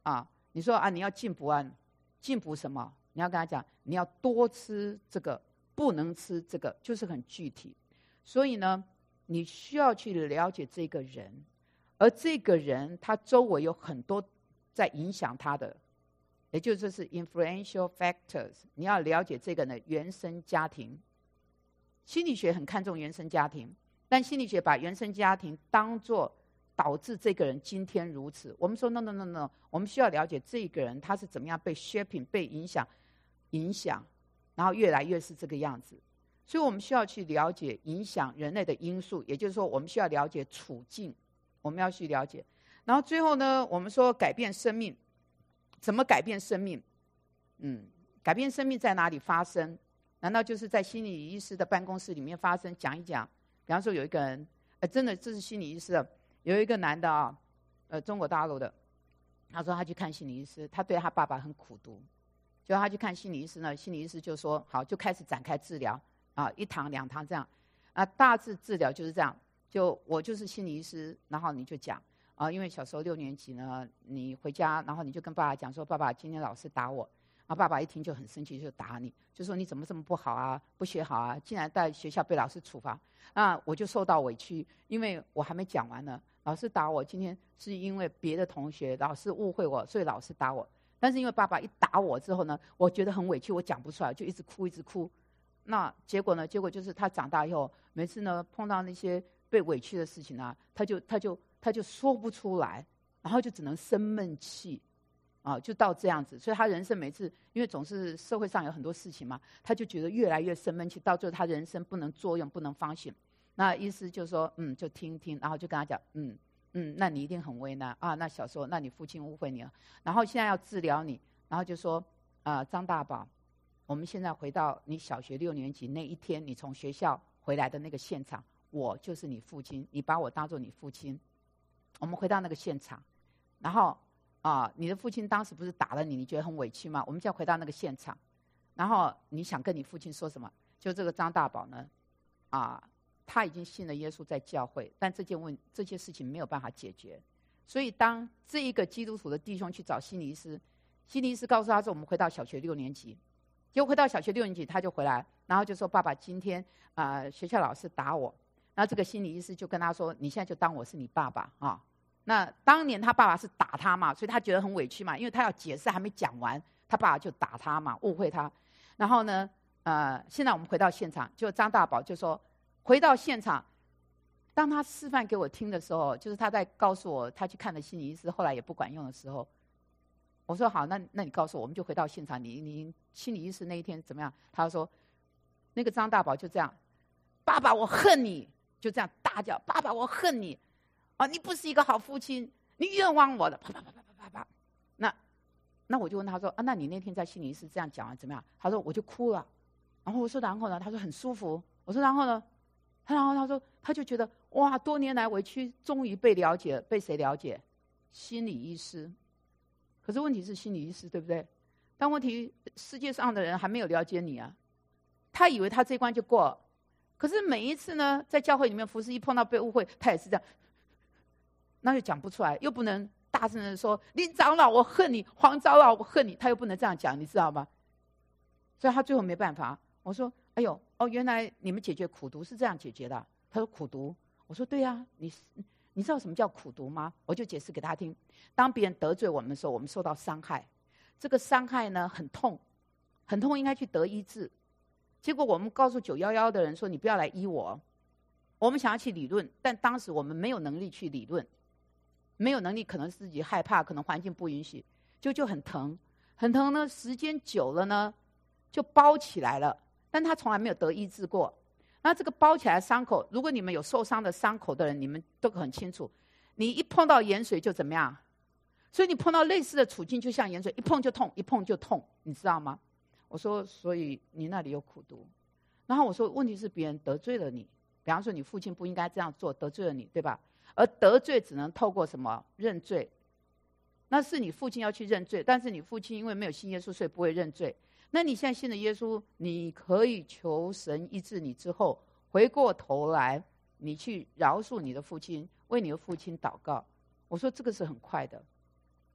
啊，你说啊，你要进补啊，进补什么？你要跟他讲，你要多吃这个，不能吃这个，就是很具体。所以呢，你需要去了解这个人，而这个人他周围有很多在影响他的，也就是这是 influential factors。你要了解这个呢原生家庭。心理学很看重原生家庭，但心理学把原生家庭当作导致这个人今天如此。我们说 no no no no， 我们需要了解这个人他是怎么样被 shaping 被影响影响，然后越来越是这个样子。所以我们需要去了解影响人类的因素，也就是说我们需要了解处境，我们要去了解。然后最后呢，我们说改变生命，怎么改变生命？嗯，改变生命在哪里发生？难道就是在心理医师的办公室里面发生？讲一讲，比方说有一个人，呃，真的这是心理医师的，有一个男的啊，呃，中国大陆的，他说他去看心理医师，他对他爸爸很苦毒，就他去看心理医师呢，心理医师就说好，就开始展开治疗啊，一堂两堂这样，啊，大致治疗就是这样，就我就是心理医师，然后你就讲啊，因为小时候六年级呢，你回家，然后你就跟爸爸讲说，爸爸今天老师打我。啊，爸爸一听就很生气，就打你，就说你怎么这么不好啊，不学好啊，竟然在学校被老师处罚，啊，我就受到委屈，因为我还没讲完呢，老师打我，今天是因为别的同学老师误会我，所以老师打我，但是因为爸爸一打我之后呢，我觉得很委屈，我讲不出来，就一直哭一直哭，那结果呢，结果就是他长大以后，每次呢碰到那些被委屈的事情啊，他就他就他就说不出来，然后就只能生闷气。啊，就到这样子，所以他人生每次，因为总是社会上有很多事情嘛，他就觉得越来越生闷气，到最后他人生不能作用，不能方醒。那医师就说，嗯，就听听，然后就跟他讲，嗯嗯，那你一定很为难啊。那小时候，那你父亲误会你了，然后现在要治疗你，然后就说，啊、呃，张大宝，我们现在回到你小学六年级那一天，你从学校回来的那个现场，我就是你父亲，你把我当作你父亲，我们回到那个现场，然后。啊，你的父亲当时不是打了你，你觉得很委屈吗？我们现在回到那个现场，然后你想跟你父亲说什么？就这个张大宝呢，啊，他已经信了耶稣，在教会，但这件问这些事情没有办法解决，所以当这一个基督徒的弟兄去找心理医师，心理医师告诉他说，我们回到小学六年级，结果回到小学六年级他就回来，然后就说爸爸今天啊、呃、学校老师打我，然后这个心理医师就跟他说，你现在就当我是你爸爸啊。那当年他爸爸是打他嘛，所以他觉得很委屈嘛，因为他要解释还没讲完，他爸爸就打他嘛，误会他。然后呢，呃，现在我们回到现场，就张大宝就说，回到现场，当他示范给我听的时候，就是他在告诉我他去看的心理医师，后来也不管用的时候，我说好，那那你告诉我，我们就回到现场，你你心理医师那一天怎么样？他说，那个张大宝就这样，爸爸我恨你，就这样大叫，爸爸我恨你。啊，你不是一个好父亲，你冤枉我的，啪啪啪啪啪啪啪。那，那我就问他说啊，那你那天在心理医师这样讲完怎么样？他说我就哭了，然后我说然后呢？他说很舒服。我说然后呢？然后他说他就觉得哇，多年来委屈终于被了解，被谁了解？心理医师。可是问题是心理医师对不对？但问题世界上的人还没有了解你啊，他以为他这一关就过了，可是每一次呢，在教会里面服侍，一碰到被误会，他也是这样。那就讲不出来，又不能大声的说林长老我恨你，黄长老我恨你，他又不能这样讲，你知道吗？所以他最后没办法。我说哎呦哦，原来你们解决苦毒是这样解决的。他说苦毒，我说对啊，你你知道什么叫苦毒吗？我就解释给他听。当别人得罪我们的时候，我们受到伤害，这个伤害呢很痛，很痛，应该去得医治。结果我们告诉九一一的人说，你不要来医我，我们想要去理论，但当时我们没有能力去理论。没有能力，可能自己害怕，可能环境不允许，就就很疼，很疼呢。时间久了呢，就包起来了。但他从来没有得医治过。那这个包起来的伤口，如果你们有受伤的伤口的人，你们都很清楚，你一碰到盐水就怎么样？所以你碰到类似的处境，就像盐水，一碰就痛，一碰就痛，你知道吗？我说，所以你那里有苦毒。然后我说，问题是别人得罪了你，比方说你父亲不应该这样做，得罪了你，对吧？而得罪只能透过什么？认罪。那是你父亲要去认罪，但是你父亲因为没有信耶稣，所以不会认罪。那你现在信了耶稣，你可以求神医治你之后，回过头来，你去饶恕你的父亲，为你的父亲祷告。我说这个是很快的。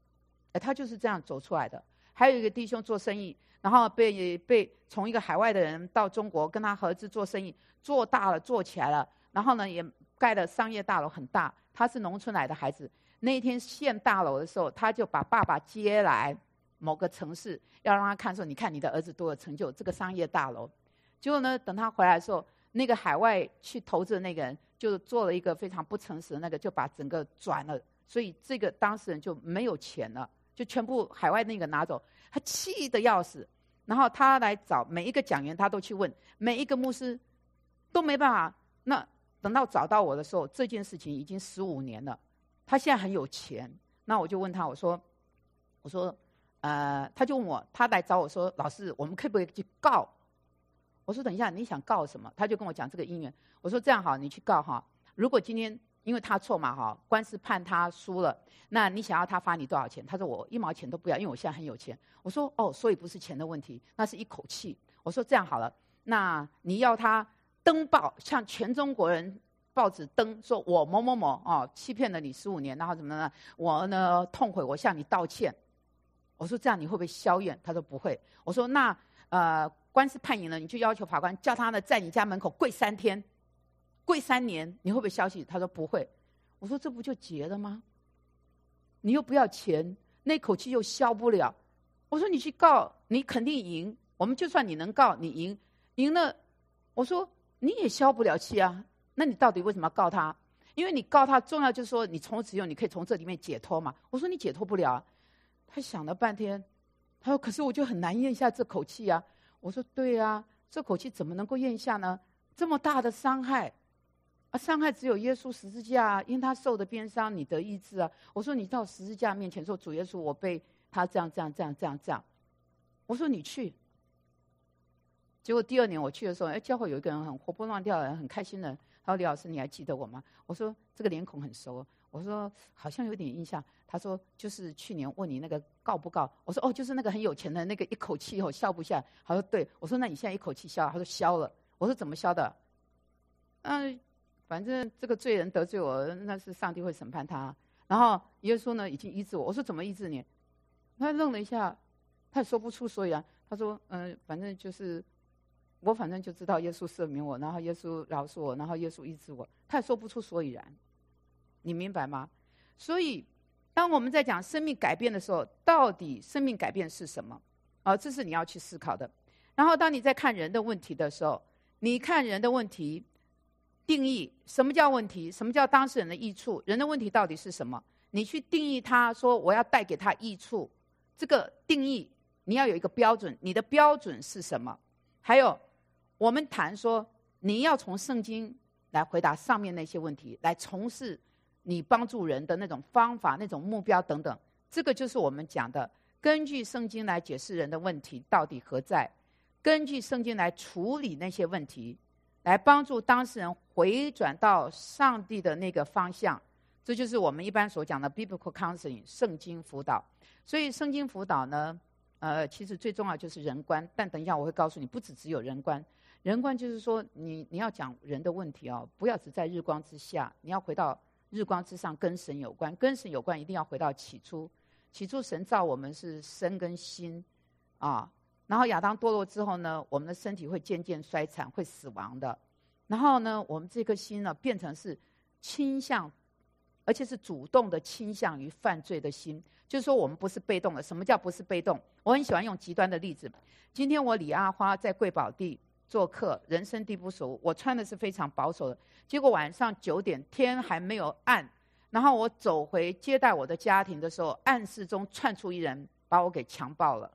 哎，他就是这样走出来的。还有一个弟兄做生意，然后被被从一个海外的人到中国跟他合资做生意，做大了，做起来了，然后呢也盖了商业大楼很大。他是农村来的孩子，那一天建大楼的时候，他就把爸爸接来某个城市，要让他看说，你看你的儿子多有成就，这个商业大楼。结果呢，等他回来的时候，那个海外去投资的那个人就做了一个非常不诚实的那个，就把整个转了，所以这个当事人就没有钱了，就全部海外那个拿走，他气得要死。然后他来找每一个讲员，他都去问，每一个牧师都没办法。那等到找到我的时候，这件事情已经十五年了，他现在很有钱。那我就问他，我说，我说，呃，他就问我，他来找我说，老师，我们可不可以去告？我说等一下，你想告什么？他就跟我讲这个因缘。我说这样好，你去告哈。如果今天因为他错嘛哈，官司判他输了，那你想要他罚你多少钱？他说我一毛钱都不要，因为我现在很有钱。我说哦，所以不是钱的问题，那是一口气。我说这样好了，那你要他登报，向全中国人报纸登，说我某某某哦欺骗了你十五年，然后怎么呢？我呢痛悔，我向你道歉。我说这样你会不会消怨？他说不会。我说那呃官司判赢了，你就要求法官叫他呢在你家门口跪三天，跪三年，你会不会消气？他说不会。我说这不就结了吗？你又不要钱，那口气又消不了。我说你去告，你肯定赢。我们就算你能告，你赢，赢了，我说你也消不了气啊。那你到底为什么要告他？因为你告他，重要就是说你从此以后你可以从这里面解脱嘛。我说你解脱不了啊。他想了半天，他说可是我就很难咽下这口气啊。我说对啊，这口气怎么能够咽下呢？这么大的伤害啊，伤害只有耶稣十字架啊，因他受的鞭伤，你得医治啊。我说你到十字架面前说，主耶稣，我被他这样这样这样这样这样。我说你去。结果第二年我去的时候，哎，教会有一个人很活泼乱跳的人，很开心的。他说李老师，你还记得我吗？我说这个脸孔很熟。我说好像有点印象。他说就是去年问你那个告不告？我说哦，就是那个很有钱的那个，一口气以后消不下。他说对。我说那你现在一口气消了？他说消了。我说怎么消的？嗯，反正这个罪人得罪我，那是上帝会审判他。然后耶稣呢已经医治我。我说怎么医治你？他愣了一下，他也说不出所以然。他说嗯，反正就是我反正就知道耶稣赦免我，然后耶稣饶恕我，然后耶稣医治我。他也说不出所以然。你明白吗？所以当我们在讲生命改变的时候，到底生命改变是什么？啊，这是你要去思考的。然后当你在看人的问题的时候，你看人的问题定义什么叫问题，什么叫当事人的益处，人的问题到底是什么？你去定义它，说我要带给他益处，这个定义你要有一个标准，你的标准是什么？还有我们谈说你要从圣经来回答上面那些问题，来从事你帮助人的那种方法、那种目标等等，这个就是我们讲的根据圣经来解释人的问题到底何在，根据圣经来处理那些问题，来帮助当事人回转到上帝的那个方向。这就是我们一般所讲的 biblical counseling 圣经辅导。所以圣经辅导呢，呃，其实最重要就是人观。但等一下我会告诉你，不只只有人观。人观就是说，你你要讲人的问题哦，不要只在日光之下，你要回到日光之上，跟神有关，跟神有关，一定要回到起初。起初神造我们是身跟心啊，然后亚当堕落之后呢，我们的身体会渐渐衰残，会死亡的。然后呢，我们这颗心呢，变成是倾向，而且是主动的倾向于犯罪的心。就是说，我们不是被动的。什么叫不是被动？我很喜欢用极端的例子。今天我李阿花在贵宝地做客，人生地不熟，我穿的是非常保守的。结果晚上九点，天还没有暗，然后我走回接待我的家庭的时候，暗室中窜出一人，把我给强暴了。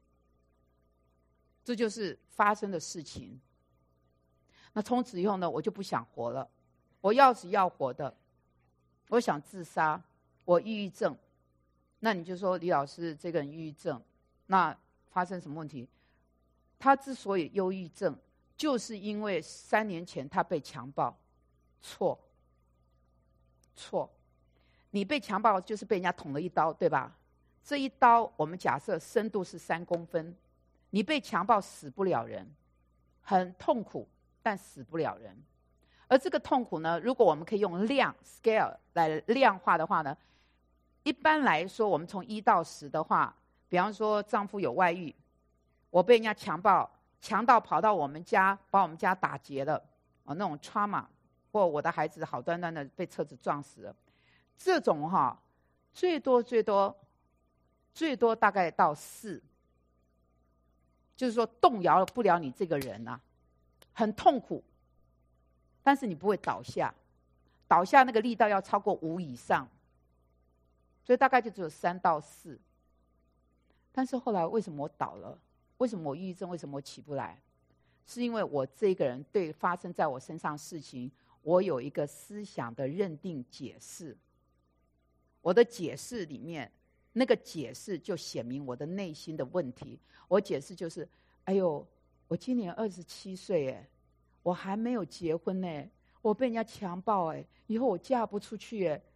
这就是发生的事情。那从此以后呢，我就不想活了，我要死要活的，我想自杀，我抑郁症。那你就说李老师这个人抑郁症，那发生什么问题？他之所以忧郁症，就是因为三年前他被强暴。错，错，你被强暴就是被人家捅了一刀，对吧？这一刀我们假设深度是三公分，你被强暴死不了人，很痛苦，但死不了人。而这个痛苦呢，如果我们可以用量 scale 来量化的话呢， 一般来说，我们从一到十的话，比方说丈夫有外遇，我被人家强暴，强盗跑到我们家，把我们家打劫了，哦，那种 trauma， 或我的孩子好端端的被车子撞死了，这种哈，最多最多，最多大概到四，就是说动摇不了你这个人啊，很痛苦，但是你不会倒下，倒下那个力道要超过五以上，所以大概就只有三到四。但是后来为什么我倒了？为什么我抑郁症？为什么我起不来？是因为我这个人对发生在我身上的事情，我有一个思想的认定解释。我的解释里面，那个解释就显明我的内心的问题。我解释就是：哎呦，我今年二十七岁，哎，我还没有结婚呢，我被人家强暴，哎，以后我嫁不出去，哎。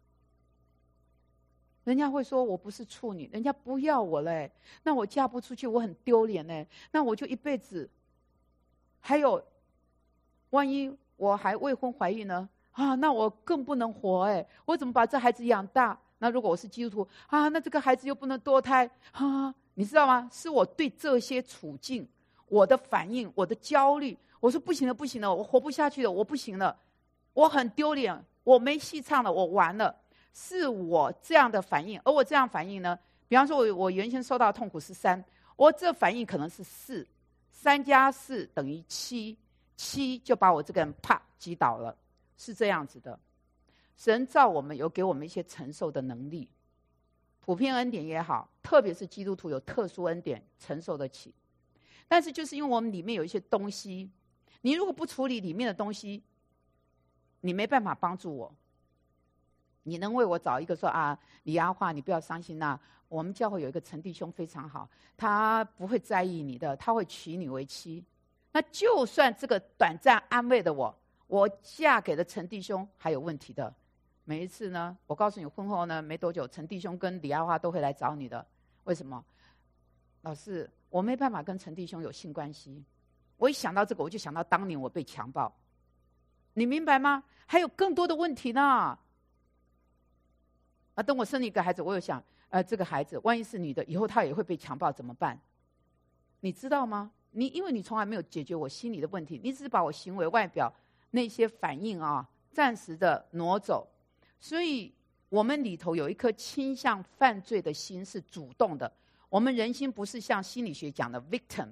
人家会说我不是处女，人家不要我嘞，那我嫁不出去，我很丢脸呢。那我就一辈子，还有，万一我还未婚怀孕呢？啊，那我更不能活哎！我怎么把这孩子养大？那如果我是基督徒啊，那这个孩子又不能堕胎啊，你知道吗？是我对这些处境，我的反应，我的焦虑，我说不行了，不行了，我活不下去了，我不行了，我很丢脸，我没戏唱了，我完了。是我这样的反应，而我这样反应呢，比方说我我原先受到的痛苦是三，我这反应可能是四，三加四等于七，七就把我这个人啪击倒了，是这样子的。神造我们有给我们一些承受的能力，普遍恩典也好，特别是基督徒有特殊恩典承受得起。但是就是因为我们里面有一些东西，你如果不处理里面的东西，你没办法帮助我。你能为我找一个说啊，李亚华，你不要伤心呐、啊。我们教会有一个陈弟兄非常好，他不会在意你的，他会娶你为妻。那就算这个短暂安慰的我，我嫁给了陈弟兄还有问题的。每一次呢，我告诉你，婚后呢没多久，陈弟兄跟李亚华都会来找你的。为什么？老师，我没办法跟陈弟兄有性关系。我一想到这个，我就想到当年我被强暴，你明白吗？还有更多的问题呢。啊，等我生了一个孩子，我有想，呃，这个孩子万一是女的，以后她也会被强暴怎么办？你知道吗？你因为你从来没有解决我心理的问题，你只是把我行为外表那些反应啊，暂时的挪走。所以我们里头有一颗倾向犯罪的心是主动的。我们人心不是像心理学讲的 victim。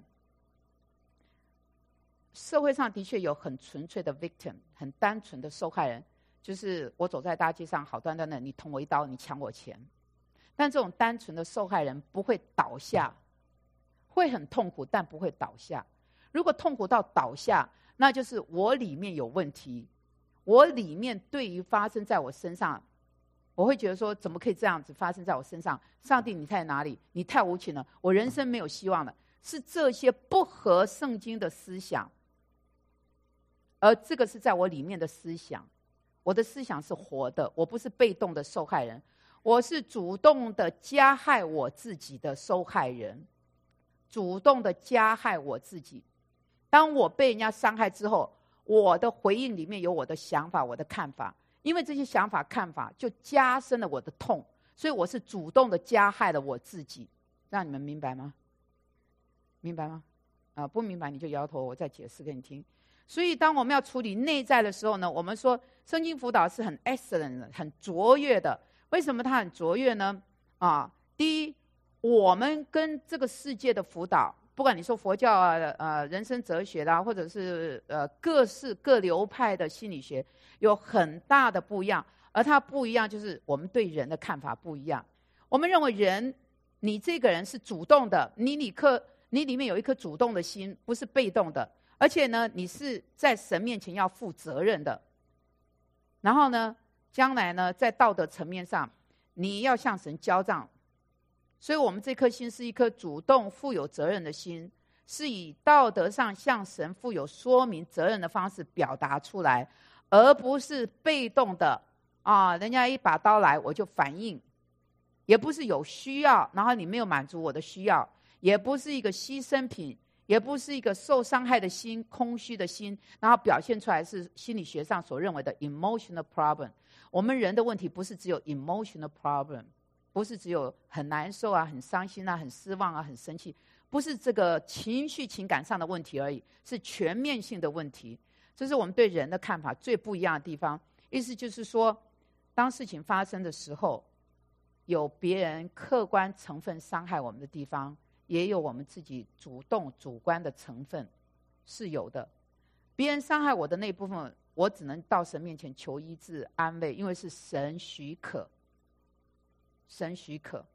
社会上的确有很纯粹的 victim， 很单纯的受害人。就是我走在大街上，好端端的，你捅我一刀，你抢我钱。但这种单纯的受害人不会倒下，会很痛苦，但不会倒下。如果痛苦到倒下，那就是我里面有问题。我里面对于发生在我身上，我会觉得说，怎么可以这样子发生在我身上？上帝，你在哪里？你太无情了，我人生没有希望了。是这些不合圣经的思想，而这个是在我里面的思想。我的思想是活的，我不是被动的受害人，我是主动的加害我自己的受害人，主动的加害我自己。当我被人家伤害之后，我的回应里面有我的想法，我的看法，因为这些想法看法就加深了我的痛，所以我是主动的加害了我自己。让你们明白吗？明白吗？啊，不明白你就摇头，我再解释给你听。所以当我们要处理内在的时候呢，我们说圣经辅导是很 excellent 的，很卓越的。为什么它很卓越呢？啊，第一，我们跟这个世界的辅导，不管你说佛教啊、呃人生哲学啦，或者是呃各式各流派的心理学，有很大的不一样。而它不一样，就是我们对人的看法不一样。我们认为人，你这个人是主动的，你里克，你里面有一颗主动的心，不是被动的。而且呢，你是在神面前要负责任的。然后呢，将来呢，在道德层面上，你要向神交账。所以我们这颗心是一颗主动负有责任的心，是以道德上向神负有说明责任的方式表达出来，而不是被动的啊，人家一把刀来我就反应，也不是有需要，然后你没有满足我的需要，也不是一个牺牲品。也不是一个受伤害的心，空虚的心，然后表现出来是心理学上所认为的 emotional problem。 我们人的问题不是只有 emotional problem， 不是只有很难受啊、很伤心啊、很失望啊、很生气，不是这个情绪情感上的问题而已，是全面性的问题。这是我们对人的看法最不一样的地方。意思就是说，当事情发生的时候，有别人客观成分伤害我们的地方，也有我们自己主动主观的成分，是有的。别人伤害我的那部分，我只能到神面前求医治安慰，因为是神许可，神许可。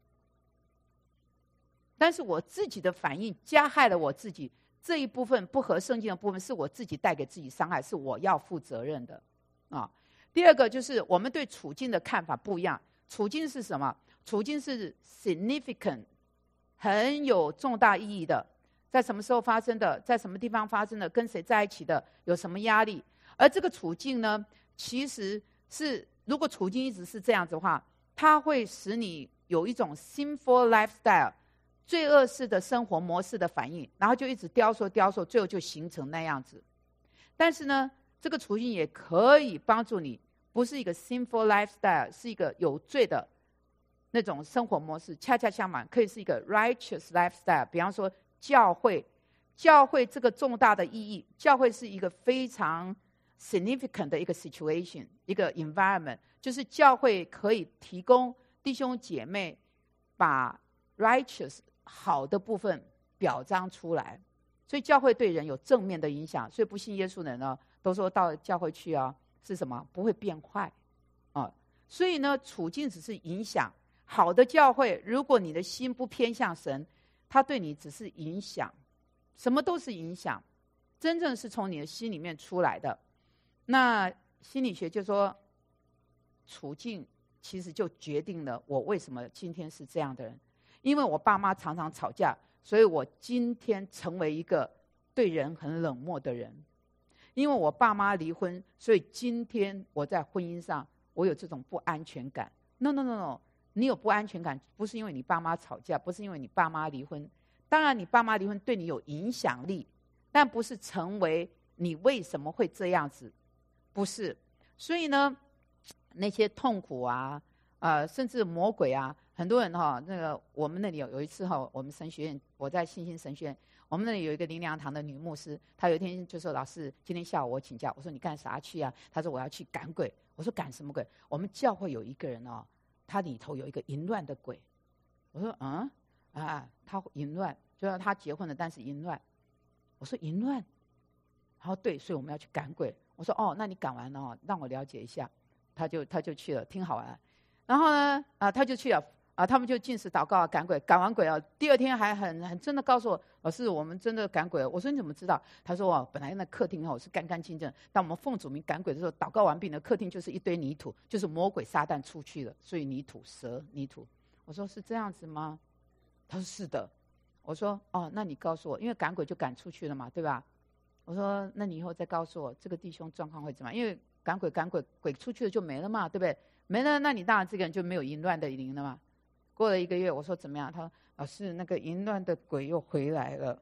但是我自己的反应加害了我自己，这一部分不合圣经的部分，是我自己带给自己伤害，是我要负责任的啊。第二个就是我们对处境的看法不一样。处境是什么？处境是 significant， 很有重大意义的，在什么时候发生的，在什么地方发生的，跟谁在一起的，有什么压力。而这个处境呢，其实是如果处境一直是这样子的话，它会使你有一种 sinful lifestyle， 罪恶式的生活模式的反应，然后就一直雕塑雕塑，最后就形成那样子。但是呢，这个处境也可以帮助你，不是一个 sinful lifestyle， 是一个有罪的那种生活模式，恰恰相反，可以是一个 righteous lifestyle。比方说教会，教会这个重大的意义，教会是一个非常 significant 的一个 situation， 一个 environment， 就是教会可以提供弟兄姐妹把 righteous 好的部分表彰出来，所以教会对人有正面的影响。所以不信耶稣的人呢，都说到教会去啊，是什么？不会变坏啊。所以呢，处境只是影响。好的教会，如果你的心不偏向神，它对你只是影响，什么都是影响，真正是从你的心里面出来的。那心理学就说，处境其实就决定了我为什么今天是这样的人。因为我爸妈常常吵架，所以我今天成为一个对人很冷漠的人。因为我爸妈离婚，所以今天我在婚姻上我有这种不安全感。 No no no no， 你有不安全感不是因为你爸妈吵架，不是因为你爸妈离婚。当然你爸妈离婚对你有影响力，但不是成为你为什么会这样子，不是。所以呢，那些痛苦啊，呃，甚至魔鬼啊，很多人哈、哦，那个我们那里有有一次哈、哦，我们神学院，我在新兴神学院，我们那里有一个灵粮堂的女牧师，她有一天就说：“老师，今天下午我请假。”我说：“你干啥去啊？”她说：“我要去赶鬼。”我说：“赶什么鬼？”我们教会有一个人哦，他里头有一个淫乱的鬼。我说：“嗯啊，他淫乱，就让他结婚了，但是淫乱。”我说：“淫乱？”然后对，所以我们要去赶鬼。我说：“哦，那你赶完了哦，让我了解一下。”他就他就去了，挺好玩。然后呢，啊，他就去了。啊，他们就禁食祷告啊，赶鬼，赶完鬼啊，第二天还很很真的告诉我，老师，我们真的赶鬼了。我说你怎么知道？他说哦，本来那客厅哦是干干净净，但我们奉主名赶鬼的时候，祷告完毕呢，客厅就是一堆泥土，就是魔鬼撒旦出去了，所以泥土蛇泥土。我说是这样子吗？他说是的。我说哦，那你告诉我，因为赶鬼就赶出去了嘛，对吧？我说那你以后再告诉我这个弟兄状况会怎么样？因为赶鬼赶鬼鬼出去了就没了嘛，对不对？没了，那你当然这个人就没有淫乱的灵了嘛。过了一个月，我说怎么样？他说：“老师，那个淫乱的鬼又回来了。”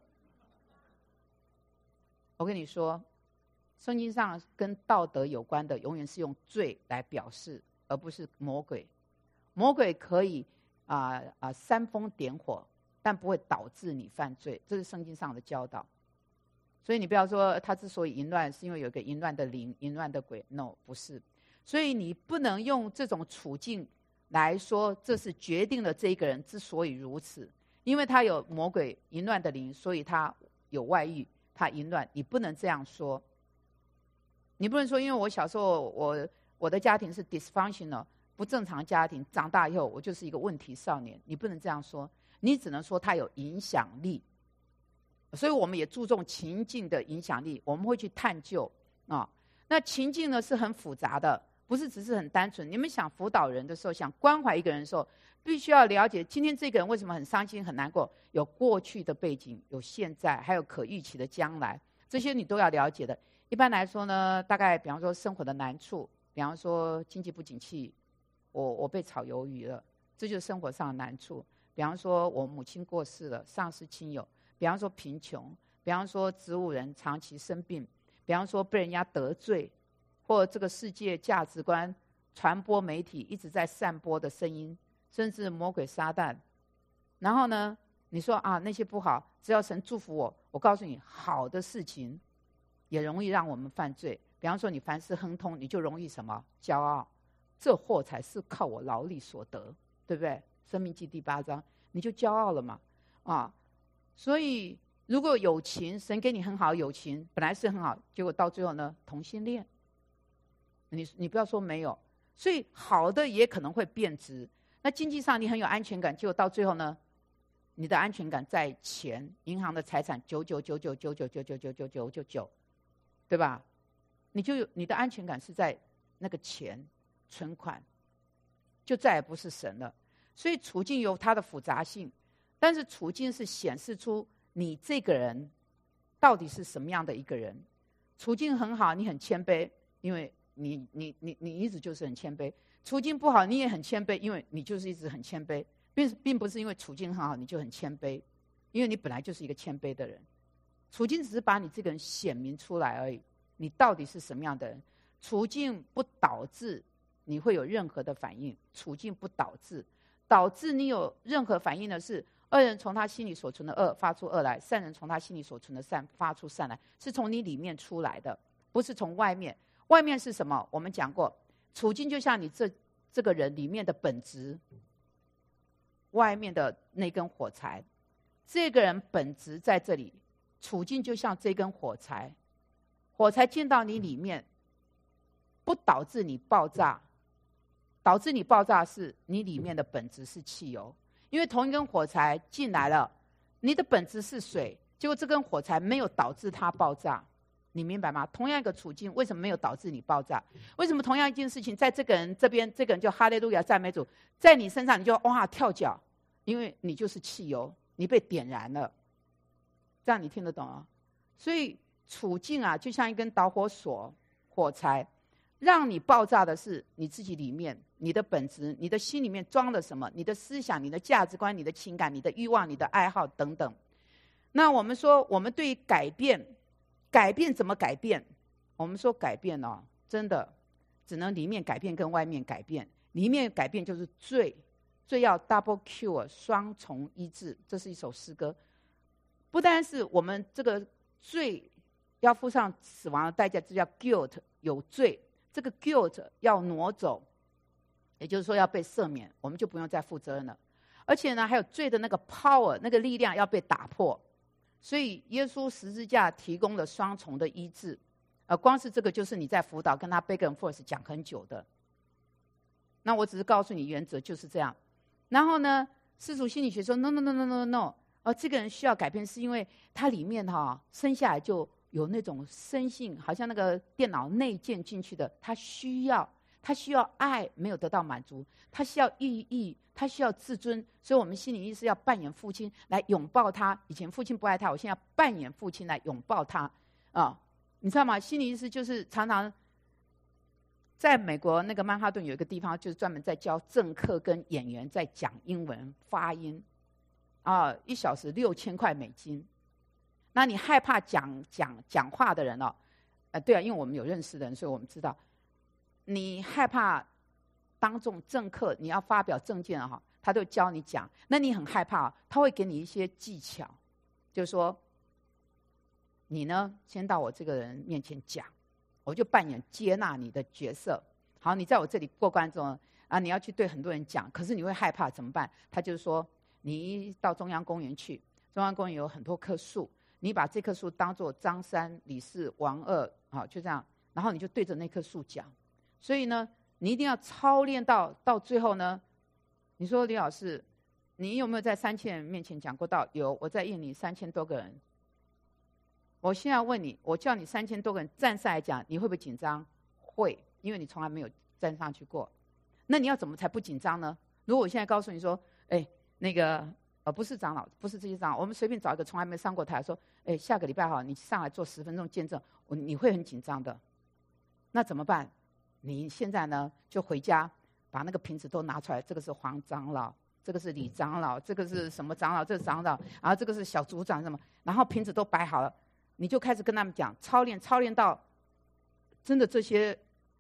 我跟你说，圣经上跟道德有关的，永远是用罪来表示，而不是魔鬼。魔鬼可以啊啊、呃呃、煽风点火，但不会导致你犯罪，这是圣经上的教导。所以你不要说他之所以淫乱，是因为有一个淫乱的灵、淫乱的鬼 ，no， 不是。所以你不能用这种处境来说，这是决定了这一个人之所以如此，因为他有魔鬼淫乱的灵，所以他有外遇，他淫乱。你不能这样说，你不能说，因为我小时候我我的家庭是 dysfunctional 不正常家庭，长大以后我就是一个问题少年。你不能这样说，你只能说他有影响力。所以我们也注重情境的影响力，我们会去探究啊。那情境呢是很复杂的。不是只是很单纯，你们想辅导人的时候，想关怀一个人的时候，必须要了解今天这个人为什么很伤心很难过，有过去的背景，有现在，还有可预期的将来，这些你都要了解的。一般来说呢，大概比方说生活的难处，比方说经济不景气，我我被炒鱿鱼了，这就是生活上的难处。比方说我母亲过世了，丧失亲友，比方说贫穷，比方说植物人长期生病，比方说被人家得罪，或这个世界价值观传播媒体一直在散播的声音，甚至魔鬼撒旦。然后呢，你说啊那些不好，只要神祝福我，我告诉你，好的事情也容易让我们犯罪。比方说你凡事亨通，你就容易什么？骄傲，这货才是靠我劳力所得，对不对？申命记第八章，你就骄傲了嘛，啊！所以如果友情，神给你很好的友情，本来是很好，结果到最后呢，同性恋，你你不要说没有，所以好的也可能会变质。那经济上你很有安全感，结果到最后呢，你的安全感在钱，银行的财产九九九九九九九九九九九九九，对吧？你就有你的安全感是在那个钱存款，就再也不是神了。所以处境有它的复杂性，但是处境是显示出你这个人到底是什么样的一个人。处境很好，你很谦卑，因为你你你你一直就是很谦卑；处境不好，你也很谦卑，因为你就是一直很谦卑，并并不是因为处境很好你就很谦卑，因为你本来就是一个谦卑的人。处境只是把你这个人显明出来而已，你到底是什么样的人？处境不导致你会有任何的反应，处境不导致。导致你有任何反应的是，恶人从他心里所存的恶发出恶来，善人从他心里所存的善发出善来，是从你里面出来的，不是从外面。外面是什么？我们讲过，处境就像你这这个人里面的本质，外面的那根火柴，这个人本质在这里，处境就像这根火柴，火柴进到你里面，不导致你爆炸。导致你爆炸是你里面的本质是汽油，因为同一根火柴进来了，你的本质是水，结果这根火柴没有导致它爆炸，你明白吗？同样一个处境，为什么没有导致你爆炸？为什么同样一件事情，在这个人这边，这个人就哈利路亚赞美主，在你身上你就哇跳脚，因为你就是汽油，你被点燃了，这样你听得懂啊？所以处境啊，就像一根导火索，火柴。让你爆炸的是你自己里面，你的本质，你的心里面装了什么？你的思想、你的价值观、你的情感、你的欲望、你的爱好等等。那我们说，我们对于改变，改变怎么改变？我们说改变哦，真的只能里面改变跟外面改变。里面改变就是罪，罪要 double cure 双重医治，这是一首诗歌。不单是我们这个罪要付上死亡的代价，这叫 guilt 有罪。这个 guilt 要挪走，也就是说要被赦免，我们就不用再负责任了。而且呢，还有罪的那个 power 那个力量要被打破。所以耶稣十字架提供了双重的医治，呃，光是这个就是你在辅导跟他 back and forth 讲很久的。那我只是告诉你原则就是这样。然后呢，世俗心理学说 no no no no no no， 呃，这个人需要改变，是因为他里面哈、哦、生下来就有那种生性，好像那个电脑内建进去的，他需要，他需要爱，没有得到满足，他需要意义，他需要自尊，所以我们心理医师要扮演父亲来拥抱他。以前父亲不爱他，我现在要扮演父亲来拥抱他啊！你知道吗？心理医师就是常常在美国那个曼哈顿有一个地方，就是专门在教政客跟演员在讲英文发音啊，一小时六千块美金。那你害怕讲讲讲话的人哦，呃，对啊，因为我们有认识的人，所以我们知道，你害怕当众政客，你要发表政见哈，他都教你讲，那你很害怕，他会给你一些技巧，就是说，你呢先到我这个人面前讲，我就扮演接纳你的角色。好，你在我这里过关中啊，你要去对很多人讲，可是你会害怕怎么办？他就是说，你到中央公园去，中央公园有很多棵树。你把这棵树当作张三、李四、王二，好，就这样，然后你就对着那棵树讲。所以呢，你一定要操练到到最后呢。你说李老师，你有没有在三千人面前讲过道？有，我在印尼三千多个人。我现在问你，我叫你三千多个人站上来讲，你会不会紧张？会，因为你从来没有站上去过。那你要怎么才不紧张呢？如果我现在告诉你说，哎，那个。呃，不是长老，不是这些长老，我们随便找一个从来没上过台，说，哎，下个礼拜哈，你上来做十分钟见证，我你会很紧张的。那怎么办？你现在呢，就回家把那个瓶子都拿出来，这个是黄长老，这个是李长老，这个是什么长老，这个长老，然后这个是小组长什么，然后瓶子都摆好了，你就开始跟他们讲，操练，操练到真的这些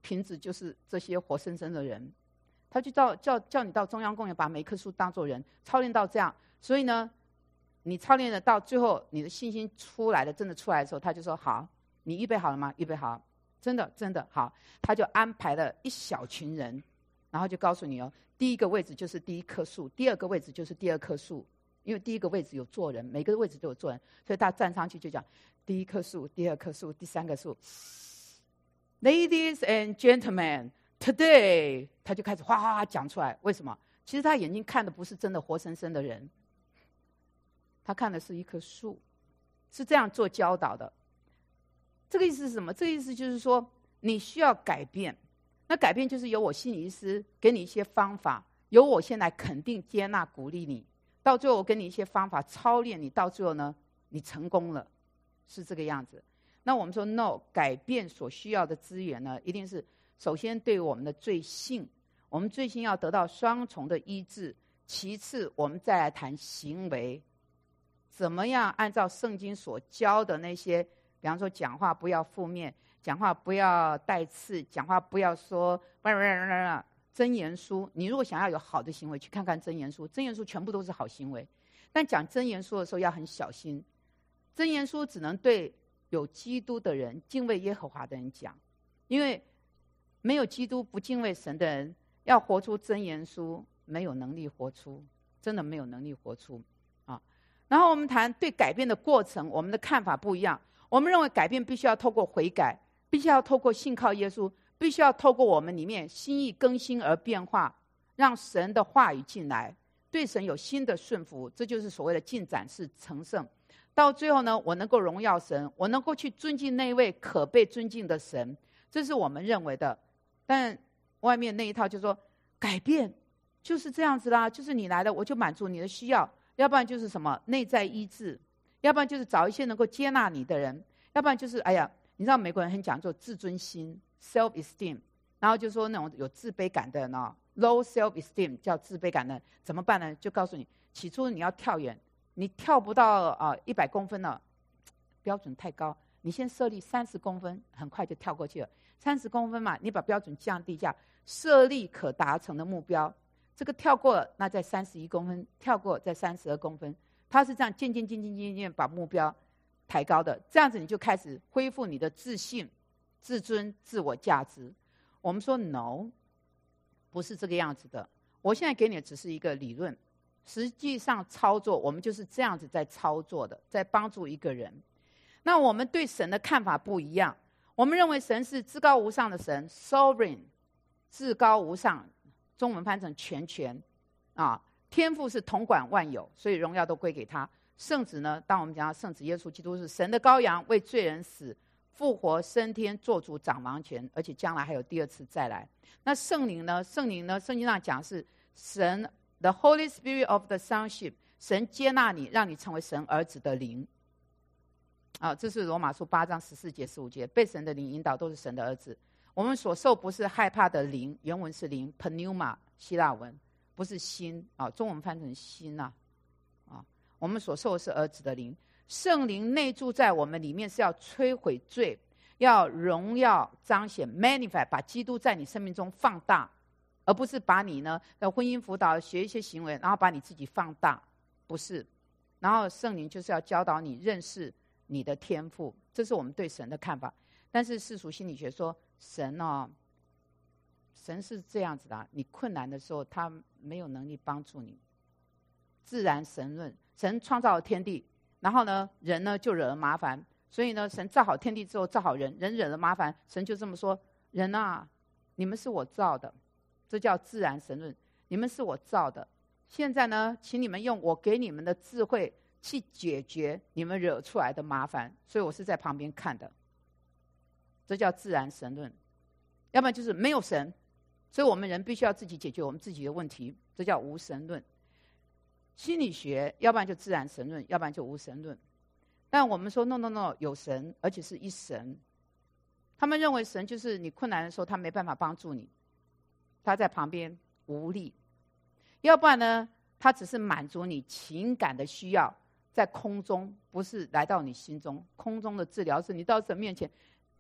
瓶子就是这些活生生的人。他就叫叫叫你到中央公园，把每一棵树当作人，操练到这样。所以呢，你操练的到最后，你的信心出来了，真的出来的时候，他就说：“好，你预备好了吗？预备好，真的真的好。”他就安排了一小群人，然后就告诉你哦，第一个位置就是第一棵树，第二个位置就是第二棵树，因为第一个位置有坐人，每个位置都有坐人，所以他站上去就讲第一棵树、第二棵树、第三棵树。Ladies and gentlemen。Today， 他就开始哗哗哗讲出来。为什么？其实他眼睛看的不是真的活生生的人，他看的是一棵树，是这样做教导的。这个意思是什么？这个意思就是说，你需要改变。那改变就是由我心理医师给你一些方法，由我先来肯定、接纳、鼓励你，到最后我给你一些方法操练你，到最后呢，你成功了，是这个样子。那我们说 no， 改变所需要的资源呢，一定是。首先，对我们的罪性，我们罪性要得到双重的医治。其次，我们再来谈行为，怎么样按照圣经所教的那些，比方说讲话不要负面，讲话不要带刺，讲话不要说箴言书。你如果想要有好的行为，去看看箴言书，箴言书全部都是好行为。但讲箴言书的时候要很小心，箴言书只能对有基督的人、敬畏耶和华的人讲，因为没有基督不敬畏神的人，要活出箴言书，没有能力活出，真的没有能力活出啊。然后我们谈对改变的过程，我们的看法不一样。我们认为改变必须要透过悔改，必须要透过信靠耶稣，必须要透过我们里面心意更新而变化，让神的话语进来，对神有新的顺服，这就是所谓的进展式成圣。到最后呢，我能够荣耀神，我能够去尊敬那一位可被尊敬的神，这是我们认为的。但外面那一套就说改变就是这样子啦，就是你来了我就满足你的需要，要不然就是什么内在医治，要不然就是找一些能够接纳你的人，要不然就是哎呀，你知道美国人很讲究自尊心 self esteem， 然后就说那种有自卑感的呢 low self esteem 叫自卑感的怎么办呢？就告诉你，起初你要跳远，你跳不到啊一百公分了，标准太高，你先设立三十公分，很快就跳过去了。三十公分嘛，你把标准降低一下，设立可达成的目标。这个跳过了，那在三十一公分，跳过在三十二公分，它是这样渐渐渐渐渐渐把目标抬高的。这样子你就开始恢复你的自信、自尊、自我价值。我们说 no， 不是这个样子的。我现在给你的只是一个理论，实际上操作我们就是这样子在操作的，在帮助一个人。那我们对神的看法不一样。我们认为神是至高无上的神 ，sovereign， 至高无上，中文翻成全权，啊，天父是统管万有，所以荣耀都归给他。圣子呢，当我们讲到圣子耶稣基督是神的羔羊，为罪人死，复活升天，做主掌王权，而且将来还有第二次再来。那圣灵呢？圣灵呢？圣经上讲是神 ，the Holy Spirit of the Sonship， 神接纳你，让你成为神儿子的灵。啊，这是罗马书八章十四节、十五节，被神的灵引导，都是神的儿子。我们所受不是害怕的灵，原文是灵 ，pneuma， 希腊文，不是心啊，中文翻成心呐、啊，啊，我们所受的是儿子的灵。圣灵内住在我们里面，是要摧毁罪，要荣耀彰显 ，manifest， 把基督在你生命中放大，而不是把你呢在婚姻辅导学一些行为，然后把你自己放大，不是。然后圣灵就是要教导你认识你的天赋，这是我们对神的看法。但是世俗心理学说，神哦，神是这样子的、啊，你困难的时候，他没有能力帮助你。自然神论，神创造了天地，然后呢，人呢就惹了麻烦，所以呢，神造好天地之后造好人，人惹了麻烦，神就这么说：人啊，你们是我造的，这叫自然神论，你们是我造的。现在呢，请你们用我给你们的智慧去解决你们惹出来的麻烦，所以我是在旁边看的。这叫自然神论，要不然就是没有神，所以我们人必须要自己解决我们自己的问题，这叫无神论。心理学要不然就自然神论，要不然就无神论。但我们说 no no no， 有神，而且是一神。他们认为神就是你困难的时候他没办法帮助你，他在旁边无力。要不然呢，他只是满足你情感的需要，在空中，不是来到你心中。空中的治疗是你到神面前，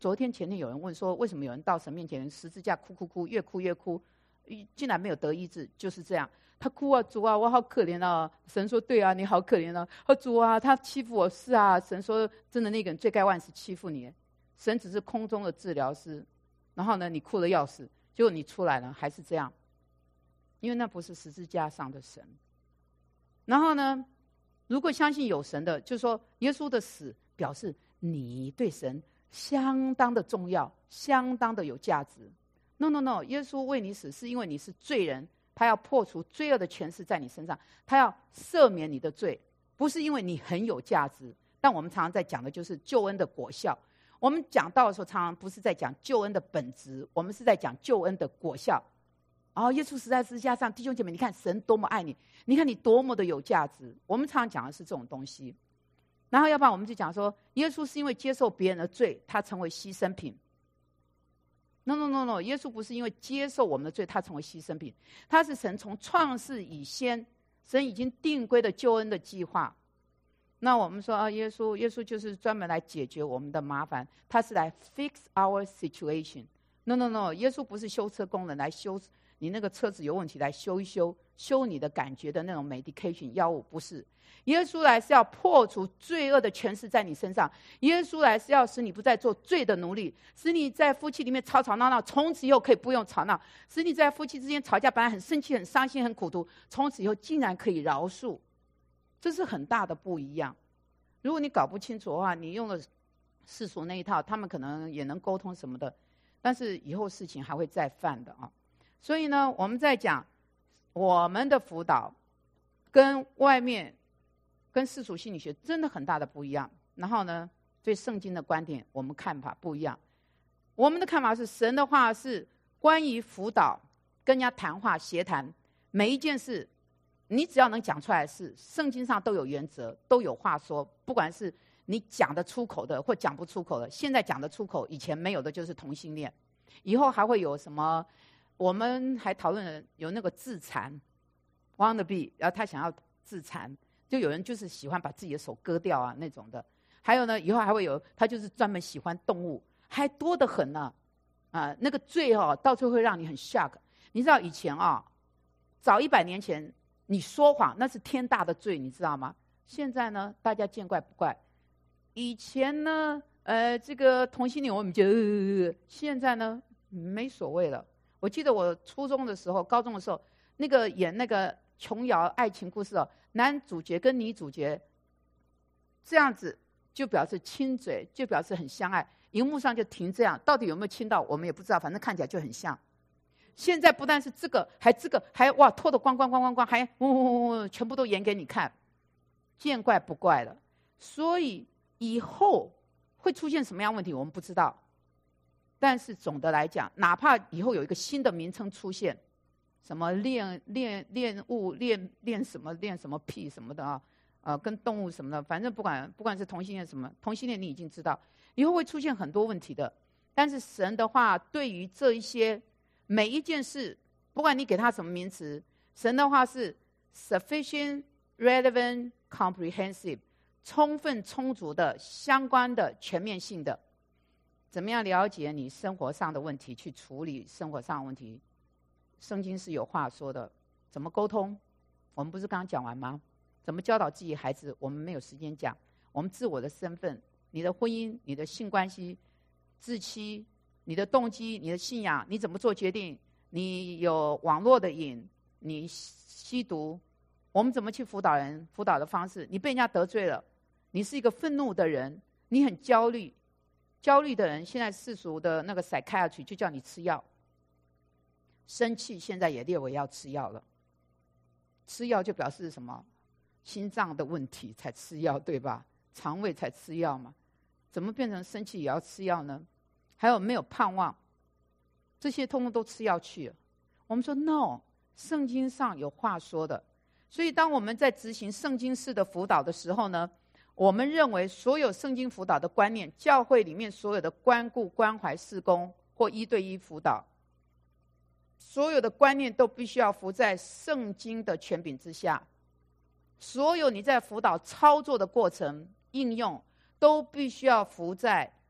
昨天前天有人问说，为什么有人到神面前十字架哭哭哭，越哭越哭，竟然没有得医治？就是这样，他哭啊，主啊，我好可怜啊。神说，对啊，你好可怜啊。哦，主啊，他欺负我，是啊。神说，真的那个人罪该万死，欺负你。神只是空中的治疗师，然后呢，你哭得要死，结果你出来了还是这样，因为那不是十字架上的神。然后呢，如果相信有神的，就是说耶稣的死表示你对神相当的重要，相当的有价值。No no no， 耶稣为你死是因为你是罪人，他要破除罪恶的权势在你身上，他要赦免你的罪，不是因为你很有价值。但我们常常在讲的就是救恩的果效。我们讲到的时候，常常不是在讲救恩的本质，我们是在讲救恩的果效。哦，耶稣死在十字架上，弟兄姐妹，你看神多么爱你，你看你多么的有价值。我们常常讲的是这种东西。然后要不然我们就讲说，耶稣是因为接受别人的罪，他成为牺牲品。No no no no， 耶稣不是因为接受我们的罪，他成为牺牲品，他是神从创世以先，神已经定规的救恩的计划。那我们说啊，耶稣，耶稣就是专门来解决我们的麻烦，他是来 fix our situation。No no no， 耶稣不是修车工人来修你那个车子有问题来修一修，修你的感觉的那种 medication 药物，不是。耶稣来是要破除罪恶的权势在你身上，耶稣来是要使你不再做罪的奴隶，使你在夫妻里面吵吵闹闹，从此以后可以不用吵闹，使你在夫妻之间吵架本来很生气很伤心很苦毒，从此以后竟然可以饶恕。这是很大的不一样。如果你搞不清楚的话，你用了世俗那一套，他们可能也能沟通什么的，但是以后事情还会再犯的啊。所以呢，我们在讲我们的辅导跟外面跟世俗心理学真的很大的不一样。然后呢，对圣经的观点我们看法不一样。我们的看法是，神的话是关于辅导跟人家谈话协谈，每一件事你只要能讲出来的事，圣经上都有原则，都有话说。不管是你讲得出口的或讲不出口的，现在讲得出口，以前没有的就是同性恋，以后还会有什么？我们还讨论了有那个自残 ，wanna be， 然后他想要自残，就有人就是喜欢把自己的手割掉啊那种的。还有呢，以后还会有他就是专门喜欢动物，还多得很呢。啊，那个罪哦，到最后会让你很 shock。你知道以前啊，早一百年前。你说谎那是天大的罪，你知道吗？现在呢，大家见怪不怪。以前呢，呃，这个同性恋我们觉得、呃，现在呢没所谓了。我记得我初中的时候、高中的时候，那个演那个琼瑶爱情故事哦，男主角跟女主角这样子就表示亲嘴，就表示很相爱。荧幕上就停这样，到底有没有亲到我们也不知道，反正看起来就很像。现在不但是这个，还这个，还哇脱得光光光光光，还呜呜呜，全部都演给你看，见怪不怪了。所以以后会出现什么样问题，我们不知道。但是总的来讲，哪怕以后有一个新的名称出现，什么恋恋恋物恋恋什么恋什么屁什么的啊，呃，跟动物什么的，反正不管不管是同性恋什么，同性恋你已经知道，以后会出现很多问题的。但是神的话，对于这一些。每一件事，不管你给它什么名词，神的话是 sufficient, relevant, comprehensive， 充分、充足的、相关的、全面性的。怎么样了解你生活上的问题，去处理生活上的问题？圣经是有话说的。怎么沟通？我们不是刚刚讲完吗？怎么教导自己孩子？我们没有时间讲。我们自我的身份、你的婚姻、你的性关系、自欺。你的动机、你的信仰，你怎么做决定？你有网络的瘾，你吸毒，我们怎么去辅导人？辅导的方式，你被人家得罪了，你是一个愤怒的人，你很焦虑，焦虑的人，现在世俗的那个 psychiatry 就叫你吃药。生气现在也列为要吃药了，吃药就表示什么？心脏的问题才吃药，对吧？肠胃才吃药嘛，怎么变成生气也要吃药呢？还有没有盼望，这些通通都吃药去了。我们说 no， 圣经上有话说的。所以当我们在执行圣经式的辅导的时候呢，我们认为所有圣经辅导的观念，教会里面所有的关顾、关怀、事工或一对一辅导，所有的观念都必须要服在圣经的权柄之下。所有你在辅导操作的过程、应用，都必须要服在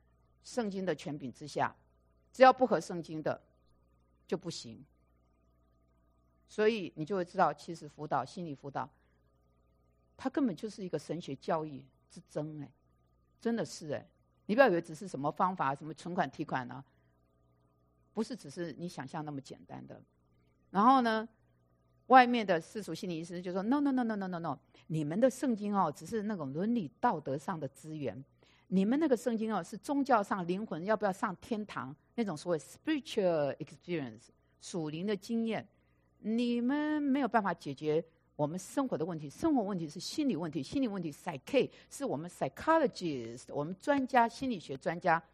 圣经的权柄之下，只要不合圣经的就不行。所以你就会知道，其实辅导、心理辅导，它根本就是一个神学教育之争，哎，真的是哎，你不要以为只是什么方法，什么存款提款啊，不是只是你想象那么简单的。然后呢，外面的世俗心理医师就说 ：“No No No No No No No， 你们的圣经哦，只是那种伦理道德上的资源，你们那个圣经哦，是宗教上灵魂要不要上天堂那种所谓 spiritual experience 属灵的经验。”你们没有办法解决我们生活的问题，生活问题是心理问题，心理问题 psyche 是我们 psychologist 我们专家心理学专家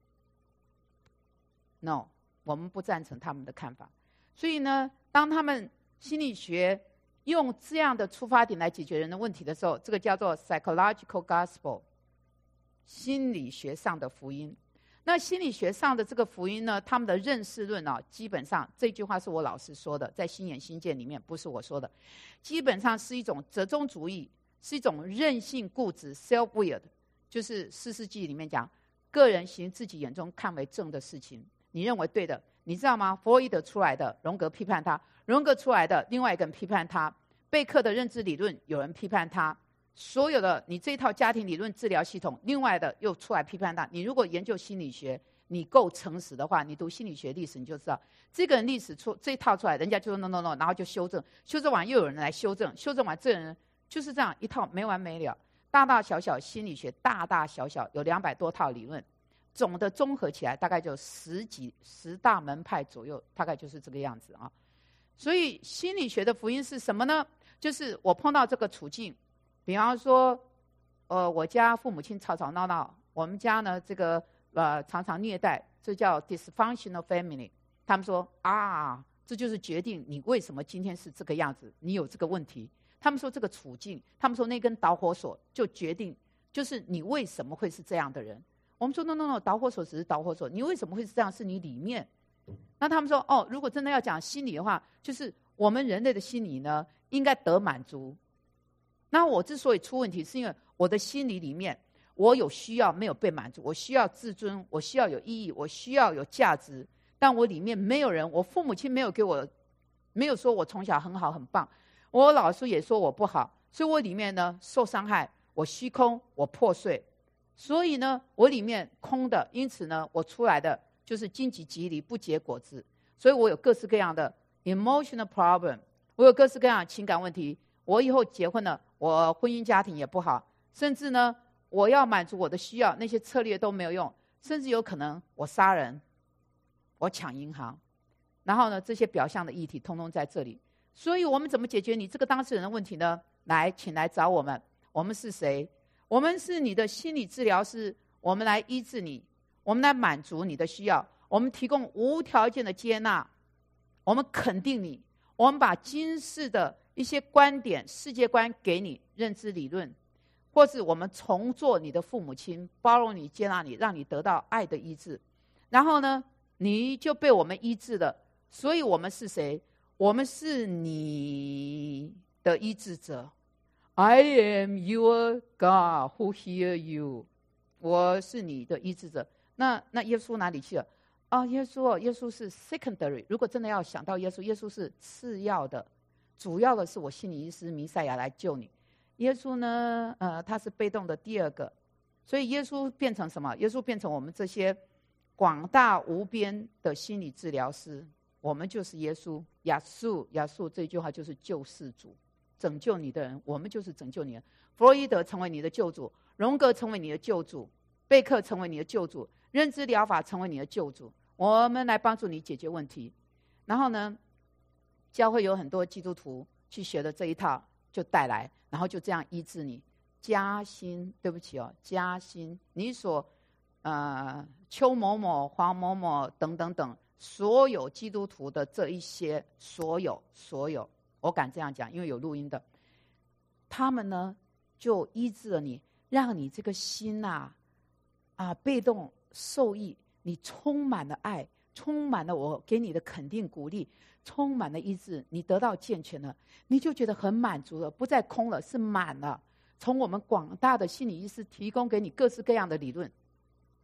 no 我们不赞成他们的看法。所以呢，当他们心理学用这样的出发点来解决人的问题的时候，这个叫做 psychological gospel 心理学上的福音。那心理学上的这个福音呢，他们的认识论啊，基本上这句话是我老师说的，在新眼新见里面不是我说的，基本上是一种折中主义，是一种任性固执 self-willed， 就是四世纪里面讲个人行自己眼中看为正的事情，你认为对的，你知道吗？弗洛伊德出来的，荣格批判他，荣格出来的另外一个人批判他，贝克的认知理论有人批判他，所有的你这一套家庭理论治疗系统，另外的又出来批判他。你如果研究心理学，你够诚实的话，你读心理学历史，你就知道这个人历史出这一套出来，人家就说 no no no， 然后就修正，修正完又有人来修正，修正完这个人就是这样一套没完没了，大大小小心理学，大大小小有两百多套理论，总的综合起来大概就十几十大门派左右，大概就是这个样子啊。所以心理学的福音是什么呢？就是我碰到这个处境。比方说，呃，我家父母亲吵吵闹闹，我们家呢这个呃常常虐待，这叫 dysfunctional family。他们说啊，这就是决定你为什么今天是这个样子，你有这个问题。他们说这个处境，他们说那根导火索就决定，就是你为什么会是这样的人。我们说 no no no， 导火索只是导火索，你为什么会是这样？是你里面。那他们说哦，如果真的要讲心理的话，就是我们人类的心理呢，应该得满足。那我之所以出问题，是因为我的心理里面，我有需要没有被满足，我需要自尊，我需要有意义，我需要有价值，但我里面没有人，我父母亲没有给我，没有说我从小很好很棒，我老师也说我不好，所以我里面呢受伤害，我虚空，我破碎，所以呢我里面空的，因此呢我出来的就是荆棘蒺藜不结果子，所以我有各式各样的 emotional problem， 我有各式各样的情感问题，我以后结婚了，我婚姻家庭也不好，甚至呢我要满足我的需要，那些策略都没有用，甚至有可能我杀人，我抢银行，然后呢这些表象的议题通通在这里。所以我们怎么解决你这个当事人的问题呢？来，请来找我们。我们是谁？我们是你的心理治疗师，我们来医治你，我们来满足你的需要，我们提供无条件的接纳，我们肯定你，我们把今世的一些观点、世界观给你，认知理论，或是我们重做你的父母亲，包容你、接纳你，让你得到爱的医治。然后呢，你就被我们医治了。所以我们是谁？我们是你的医治者。I am your God who hear you。我是你的医治者。那那耶稣哪里去了？啊，耶稣，耶稣是 secondary。如果真的要想到耶稣，耶稣是次要的。主要的是我心理医师弥赛亚来救你，耶稣呢，呃，他是被动的第二个，所以耶稣变成什么？耶稣变成我们这些广大无边的心理治疗师，我们就是耶稣。亚述，亚述这句话就是救世主，拯救你的人，我们就是拯救你的人。弗洛伊德成为你的救主，荣格成为你的救主，贝克成为你的救主，认知疗法成为你的救主，我们来帮助你解决问题。然后呢，教会有很多基督徒去学的这一套就带来，然后就这样医治你。加薪，对不起哦，加薪，你所呃邱某某、黄某某等等等所有基督徒的这一些，所有所有，我敢这样讲，因为有录音的，他们呢就医治了你，让你这个心啊啊被动受益，你充满了爱，充满了我给你的肯定鼓励，充满了医治，你得到健全了，你就觉得很满足了，不再空了，是满了。从我们广大的心理医师提供给你各式各样的理论，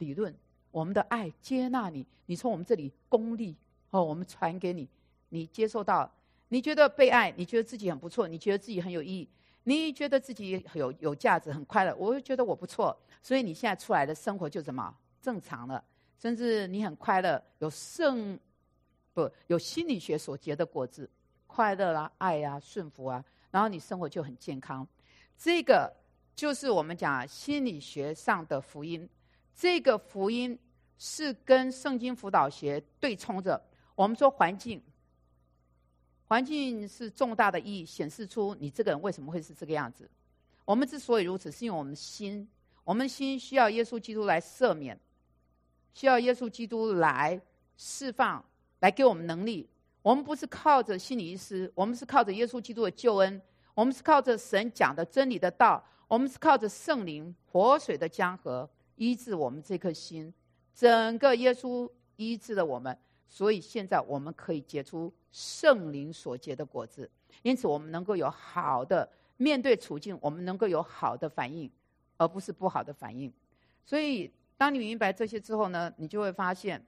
理论，我们的爱接纳你，你从我们这里功利哦，我们传给你，你接受到，你觉得被爱，你觉得自己很不错，你觉得自己很有意义，你觉得自己有有价值，很快乐，我觉得我不错，所以你现在出来的生活就怎么正常了，甚至你很快乐，有圣不有心理学所结的果子，快乐啦、爱啊、顺服啊，然后你生活就很健康。这个就是我们讲心理学上的福音，这个福音是跟圣经辅导学对冲着。我们说环境，环境是重大的意义，显示出你这个人为什么会是这个样子。我们之所以如此，是因为我们的心，我们心需要耶稣基督来赦免，需要耶稣基督来释放，来给我们能力。我们不是靠着心理医师，我们是靠着耶稣基督的救恩，我们是靠着神讲的真理的道，我们是靠着圣灵活水的江河医治我们这颗心。整个耶稣医治了我们，所以现在我们可以结出圣灵所结的果子。因此我们能够有好的面对处境，我们能够有好的反应，而不是不好的反应。所以当你明白这些之后呢，你就会发现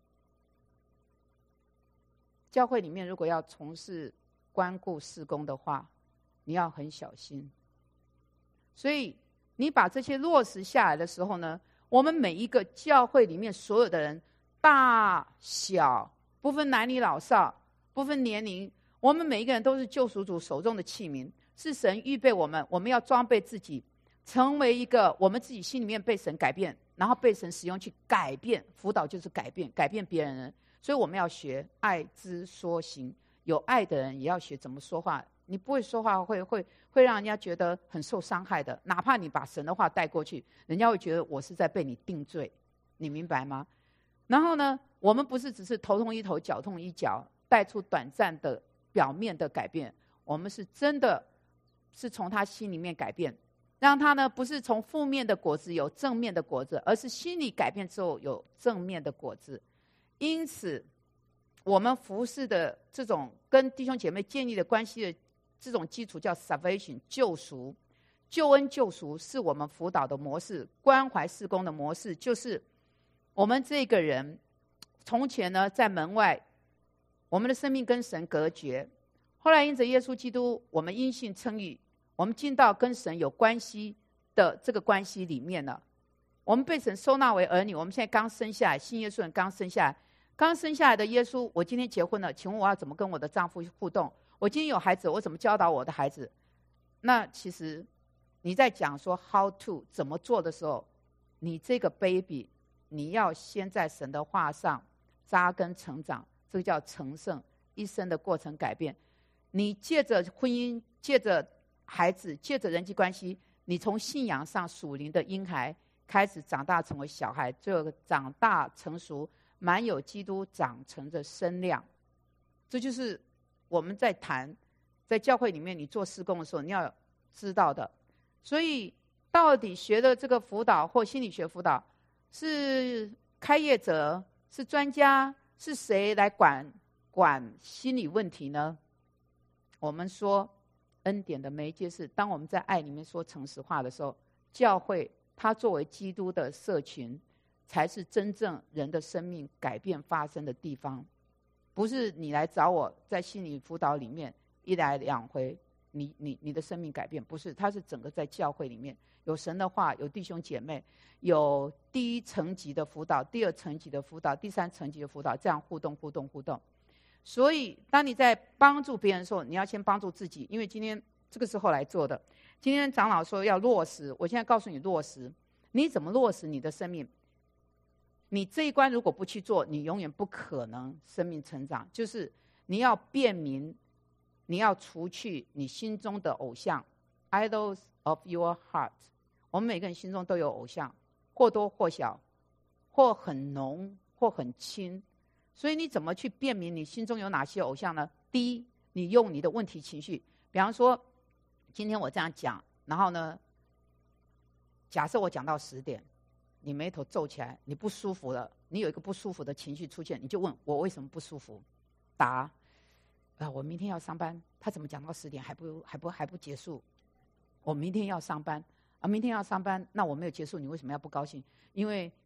教会里面如果要从事关顾事工的话，你要很小心。所以你把这些落实下来的时候呢，我们每一个教会里面所有的人，大小不分男女老少，不分年龄，我们每一个人都是救赎主手中的器皿，是神预备我们，我们要装备自己，成为一个我们自己心里面被神改变，然后被神使用去改变。辅导就是改变，改变别人。所以我们要学爱之说行，有爱的人也要学怎么说话。你不会说话会会会让人家觉得很受伤害的，哪怕你把神的话带过去，人家会觉得我是在被你定罪，你明白吗？然后呢，我们不是只是头痛医头脚痛医脚，带出短暂的表面的改变，我们是真的是从他心里面改变，让他呢不是从负面的果子有正面的果子，而是心理改变之后有正面的果子。因此我们服事的这种跟弟兄姐妹建立的关系的这种基础叫 salvation 救赎，救恩救赎是我们辅导的模式，关怀事工的模式，就是我们这个人从前呢在门外，我们的生命跟神隔绝，后来因着耶稣基督，我们因信称义，我们进到跟神有关系的这个关系里面了，我们被神收纳为儿女。我们现在刚生下来，信耶稣人刚生下来，刚生下来的耶稣，我今天结婚了，请问我要怎么跟我的丈夫互动？我今天有孩子，我怎么教导我的孩子？那其实你在讲说 how to 怎么做的时候，你这个 baby 你要先在神的话上扎根成长，这个叫成圣，一生的过程改变。你借着婚姻，借着孩子，借着人际关系，你从信仰上属灵的婴孩开始长大成为小孩，最后长大成熟，满有基督长成的身量。这就是我们在谈在教会里面你做事工的时候你要知道的。所以到底学的这个辅导或心理学辅导是开业者，是专家，是谁来管管心理问题呢？我们说恩典的媒介是当我们在爱里面说诚实话的时候，教会它作为基督的社群才是真正人的生命改变发生的地方。不是你来找我在心理辅导里面一来两回你你你的生命改变，不是，它是整个在教会里面有神的话，有弟兄姐妹，有第一层级的辅导，第二层级的辅导，第三层级的辅导，这样互动互动互动。所以当你在帮助别人的时候，你要先帮助自己，因为今天这个是后来做的。今天长老说要落实，我现在告诉你落实，你怎么落实你的生命？你这一关如果不去做，你永远不可能生命成长。就是你要辨明，你要除去你心中的偶像 idols of your heart。 我们每个人心中都有偶像，或多或小，或很浓或很轻。所以你怎么去辨明你心中有哪些偶像呢？第一，你用你的问题情绪，比方说今天我这样讲，然后呢假设我讲到十点，你眉头皱起来，你不舒服了，你有一个不舒服的情绪出现，你就问我为什么不舒服？答啊，我明天要上班，他怎么讲到十点还不还不还不结束？我明天要上班啊，明天要上班，那我没有结束，你为什么要不高兴？因为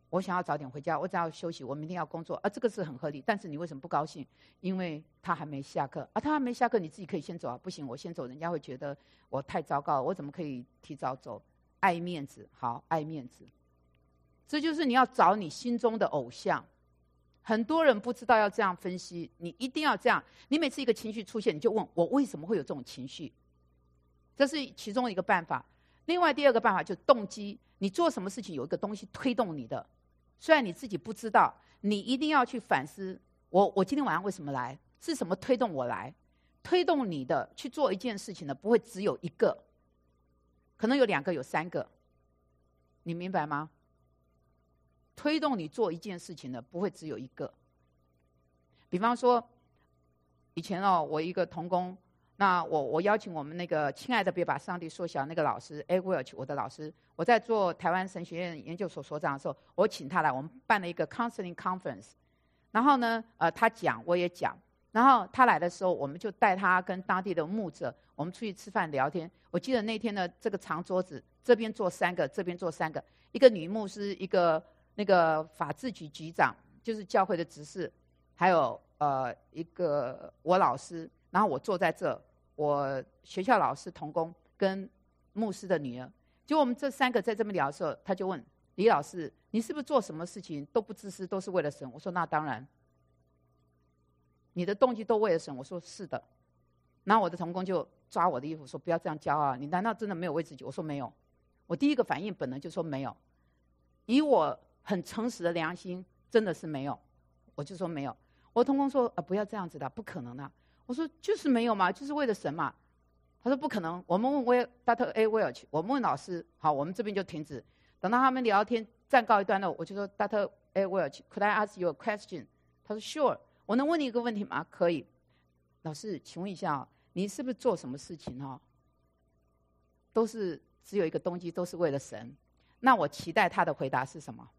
我想要早点回家，我只要休息，我明天要工作啊，这个是很合理。但是你为什么不高兴？因为他还没下课啊，他还没下课，你自己可以先走啊。不行，我先走，人家会觉得我太糟糕了，我怎么可以提早走？爱面子，好，爱面子。这就是你要找你心中的偶像。很多人不知道要这样分析，你一定要这样。你每次一个情绪出现，你就问我为什么会有这种情绪，这是其中一个办法。另外第二个办法就是动机，你做什么事情有一个东西推动你的。虽然你自己不知道，你一定要去反思，我我今天晚上为什么来？是什么推动我来？推动你的去做一件事情的不会只有一个，可能有两个有三个，你明白吗？推动你做一件事情的不会只有一个。比方说以前哦，我一个同工，那我我邀请我们那个亲爱的别把上帝缩小那个老师 A. Welch 我的老师，我在做台湾神学院研究所所长的时候，我请他来，我们办了一个 counseling conference， 然后呢呃他讲我也讲，然后他来的时候我们就带他跟当地的牧者，我们出去吃饭聊天。我记得那天呢，这个长桌子这边坐三个，这边坐三个，一个女牧师，一个那个法制局局长，就是教会的执事，还有呃一个我老师，然后我坐在这，我学校老师同工跟牧师的女儿。就我们这三个在这边聊的时候，他就问李老师，你是不是做什么事情都不自私，都是为了神？我说那当然。你的动机都为了神？我说是的。然后我的同工就抓我的衣服说不要这样骄傲，你难道真的没有为自己？我说没有。我第一个反应本能就说没有，以我很诚实的良心真的是没有，我就说没有。我同工说、啊、不要这样子的，不可能的。我说就是没有嘛，就是为了神嘛。他说不可能。我们问威 Doctor A. Welch， 我们问老师，好，我们这边就停止。等到他们聊天暂告一段落，我就说 Doctor A. Welch， Could I ask you a question？ 他说 Sure， 我能问你一个问题吗？可以。老师，请问一下，你是不是做什么事情哈，都是只有一个动机，都是为了神？那我期待他的回答是什么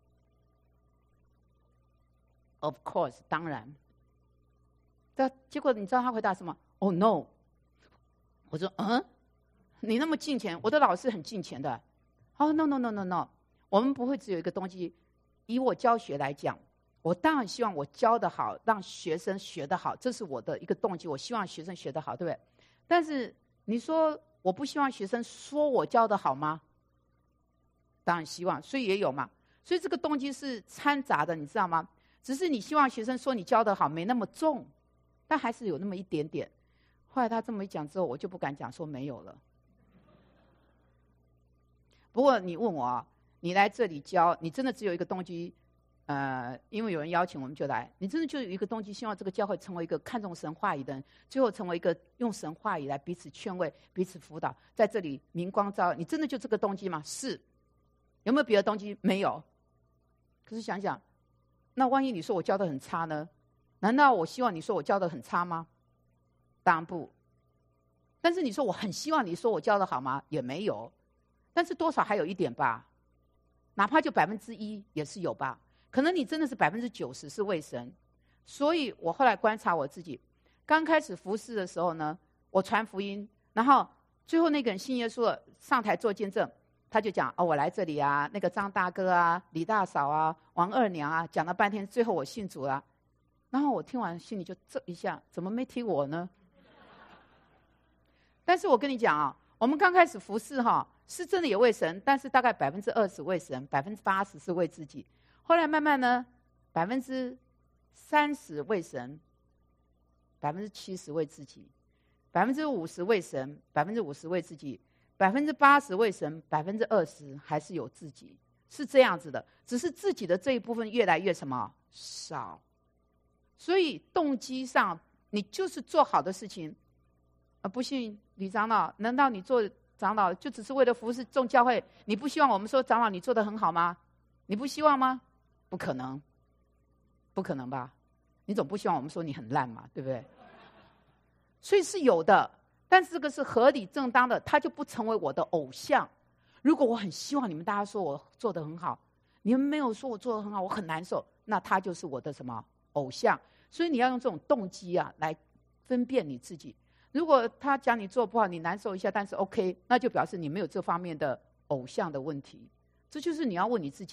？Of course， 当然。这结果你知道他回答什么 ？Oh no！ 我说嗯，你那么敬虔，我的老师很敬虔的。哦、oh, no no no no no， 我们不会只有一个东西。以我教学来讲，我当然希望我教得好，让学生学得好，这是我的一个动机。我希望学生学得好，对不对？但是你说我不希望学生说我教得好吗？当然希望，所以也有嘛。所以这个动机是掺杂的，你知道吗？只是你希望学生说你教得好没那么重，但还是有那么一点点。后来他这么一讲之后，我就不敢讲说没有了。不过你问我啊，你来这里教，你真的只有一个动机？呃，因为有人邀请我们就来，你真的就有一个动机，希望这个教会成为一个看重神话语的人，最后成为一个用神话语来彼此劝慰、彼此辅导，在这里明光照耀。你真的就这个动机吗？是。有没有别的动机？没有。可是想想，那万一你说我教得很差呢？难道我希望你说我教得很差吗？当然不。但是你说我很希望你说我教得好吗？也没有。但是多少还有一点吧，哪怕就百分之一也是有吧。可能你真的是百分之九十是为神。所以我后来观察我自己，刚开始服事的时候呢，我传福音，然后最后那个人信耶稣了，上台做见证，他就讲哦，我来这里啊，那个张大哥啊，李大嫂啊，王二娘啊，讲了半天，最后我信主了。然后我听完心里就这一下，怎么没提我呢？但是我跟你讲啊，我们刚开始服事哈，是真的也为神，但是大概百分之二十为神，百分之八十是为自己。后来慢慢呢，百分之三十为神，百分之七十为自己，百分之五十为神，百分之五十为自己，百分之八十为神，百分之二十还是有自己，是这样子的。只是自己的这一部分越来越什么少，所以动机上你就是做好的事情。啊，不信李长老，难道你做长老就只是为了服侍众教会？你不希望我们说长老你做得很好吗？你不希望吗？不可能，不可能吧？你总不希望我们说你很烂嘛，对不对？所以是有的，但是这个是合理正当的，它就不成为我的偶像。如果我很希望你们大家说我做得很好，你们没有说我做得很好，我很难受，那它就是我的什么偶像？所以你要用这种动机啊来分辨你自己。如果他讲你做不好，你难受一下，但是 OK， 那就表示你没有这方面的偶像的问题。这就是你要问你自己，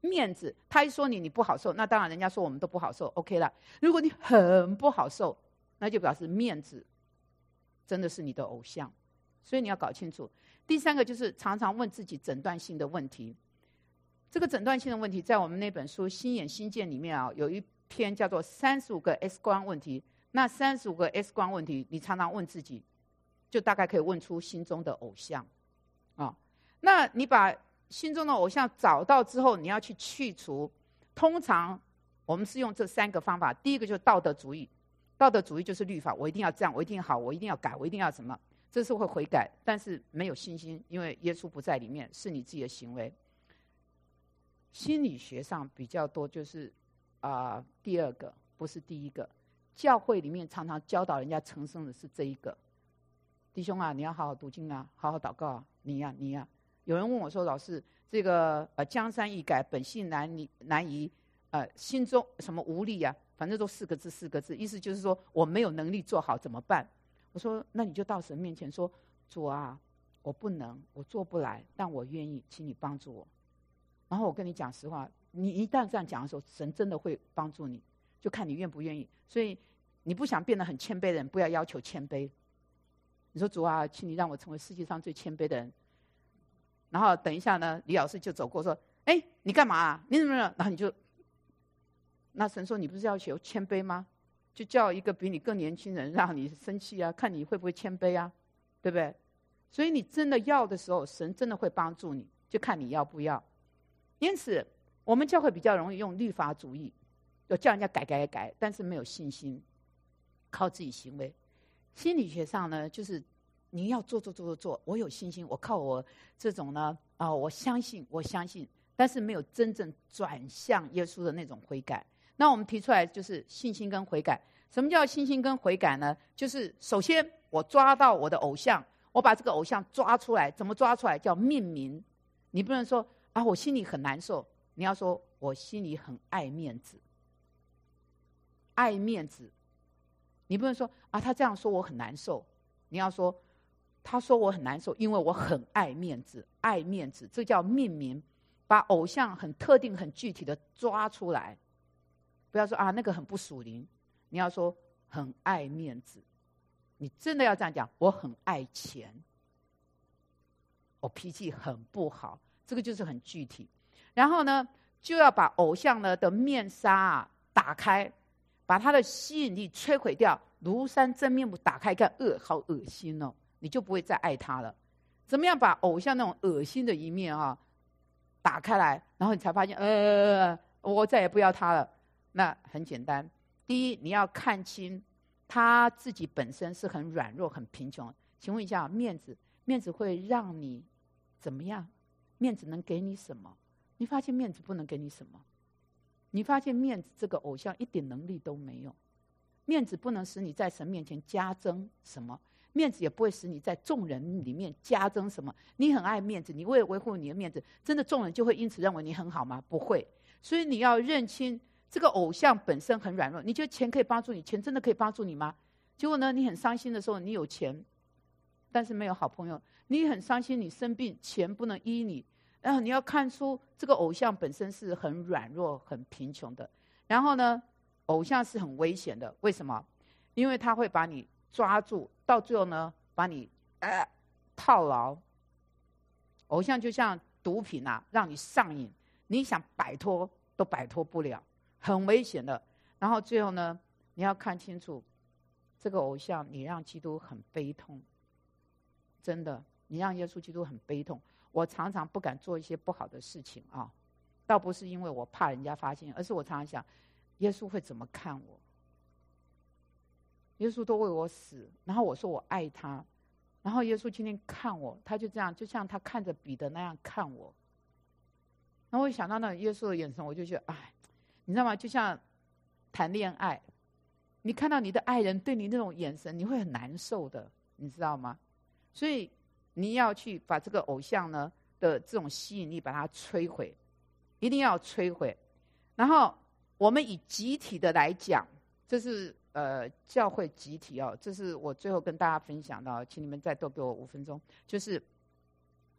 面子，他一说你你不好受，那当然人家说我们都不好受 OK 了。如果你很不好受，那就表示面子真的是你的偶像，所以你要搞清楚。第三个就是常常问自己诊断性的问题。这个诊断性的问题在我们那本书《心眼心见》里面啊，有一篇叫做三十五个 X 光问题。那三十五个 X 光问题，你常常问自己，就大概可以问出心中的偶像啊。那你把心中的偶像找到之后，你要去去除。通常我们是用这三个方法。第一个就是道德主义，道德主义就是律法，我一定要这样，我一定要好，我一定要改，我一定要什么，这是会悔改，但是没有信心，因为耶稣不在里面，是你自己的行为。心理学上比较多就是啊、呃，第二个不是第一个。教会里面常常教导人家成圣的是这一个，弟兄啊，你要好好读经啊，好好祷告啊，你呀、啊、你呀、啊。有人问我说，老师，这个呃江山易改，本性难移难移，呃心中什么无力啊，反正都四个字四个字，意思就是说我没有能力做好怎么办？我说那你就到神面前说，主啊，我不能，我做不来，但我愿意，请你帮助我。然后我跟你讲实话，你一旦这样讲的时候，神真的会帮助你。就看你愿不愿意，所以你不想变得很谦卑的人，不要要求谦卑。你说主啊，请你让我成为世界上最谦卑的人。然后等一下呢，李老师就走过说：“哎，你干嘛啊？你怎么了？”然后你就，那神说：“你不是要求谦卑吗？就叫一个比你更年轻人让你生气啊，看你会不会谦卑啊，对不对？所以你真的要的时候，神真的会帮助你，就看你要不要。因此，我们教会比较容易用律法主义。要叫人家改改改，但是没有信心，靠自己行为。心理学上呢，就是你要做做做做做，我有信心，我靠我这种呢啊、呃，我相信我相信，但是没有真正转向耶稣的那种悔改。那我们提出来就是信心跟悔改。什么叫信心跟悔改呢？就是首先我抓到我的偶像，我把这个偶像抓出来，怎么抓出来？叫命名。你不能说啊，我心里很难受，你要说我心里很爱面子。爱面子，你不能说啊，他这样说我很难受。你要说，他说我很难受，因为我很爱面子，爱面子，这叫命名，把偶像很特定、很具体的抓出来。不要说啊，那个很不属灵，你要说很爱面子。你真的要这样讲，我很爱钱，我脾气很不好，这个就是很具体。然后呢，就要把偶像呢的面纱啊打开。把他的吸引力摧毁掉，庐山真面目打开看，呃，好恶心哦，你就不会再爱他了。怎么样把偶像那种恶心的一面啊打开来，然后你才发现，呃，我再也不要他了。那很简单，第一，你要看清他自己本身是很软弱、很贫穷。请问一下，面子，面子会让你怎么样？面子能给你什么？你发现面子不能给你什么？你发现面子这个偶像一点能力都没有，面子不能使你在神面前加增什么，面子也不会使你在众人里面加增什么。你很爱面子，你为了维护你的面子，真的众人就会因此认为你很好吗？不会。所以你要认清这个偶像本身很软弱。你觉得钱可以帮助你？钱真的可以帮助你吗？结果呢，你很伤心的时候，你有钱，但是没有好朋友。你很伤心，你生病，钱不能医你。然后你要看出这个偶像本身是很软弱、很贫穷的。然后呢，偶像是很危险的。为什么？因为他会把你抓住，到最后呢，把你呃套牢。偶像就像毒品啊，让你上瘾，你想摆脱都摆脱不了，很危险的。然后最后呢，你要看清楚，这个偶像你让基督很悲痛，真的，你让耶稣基督很悲痛。我常常不敢做一些不好的事情啊，倒不是因为我怕人家发现，而是我常常想，耶稣会怎么看我？耶稣都为我死，然后我说我爱他，然后耶稣今天看我，他就这样，就像他看着彼得那样看我。然后我想到那耶稣的眼神，我就觉得，哎，你知道吗？就像谈恋爱，你看到你的爱人对你那种眼神，你会很难受的，你知道吗？所以你要去把这个偶像呢的这种吸引力把它摧毁，一定要摧毁。然后我们以集体的来讲，这是呃教会集体哦，这是我最后跟大家分享的，请你们再多给我五分钟。就是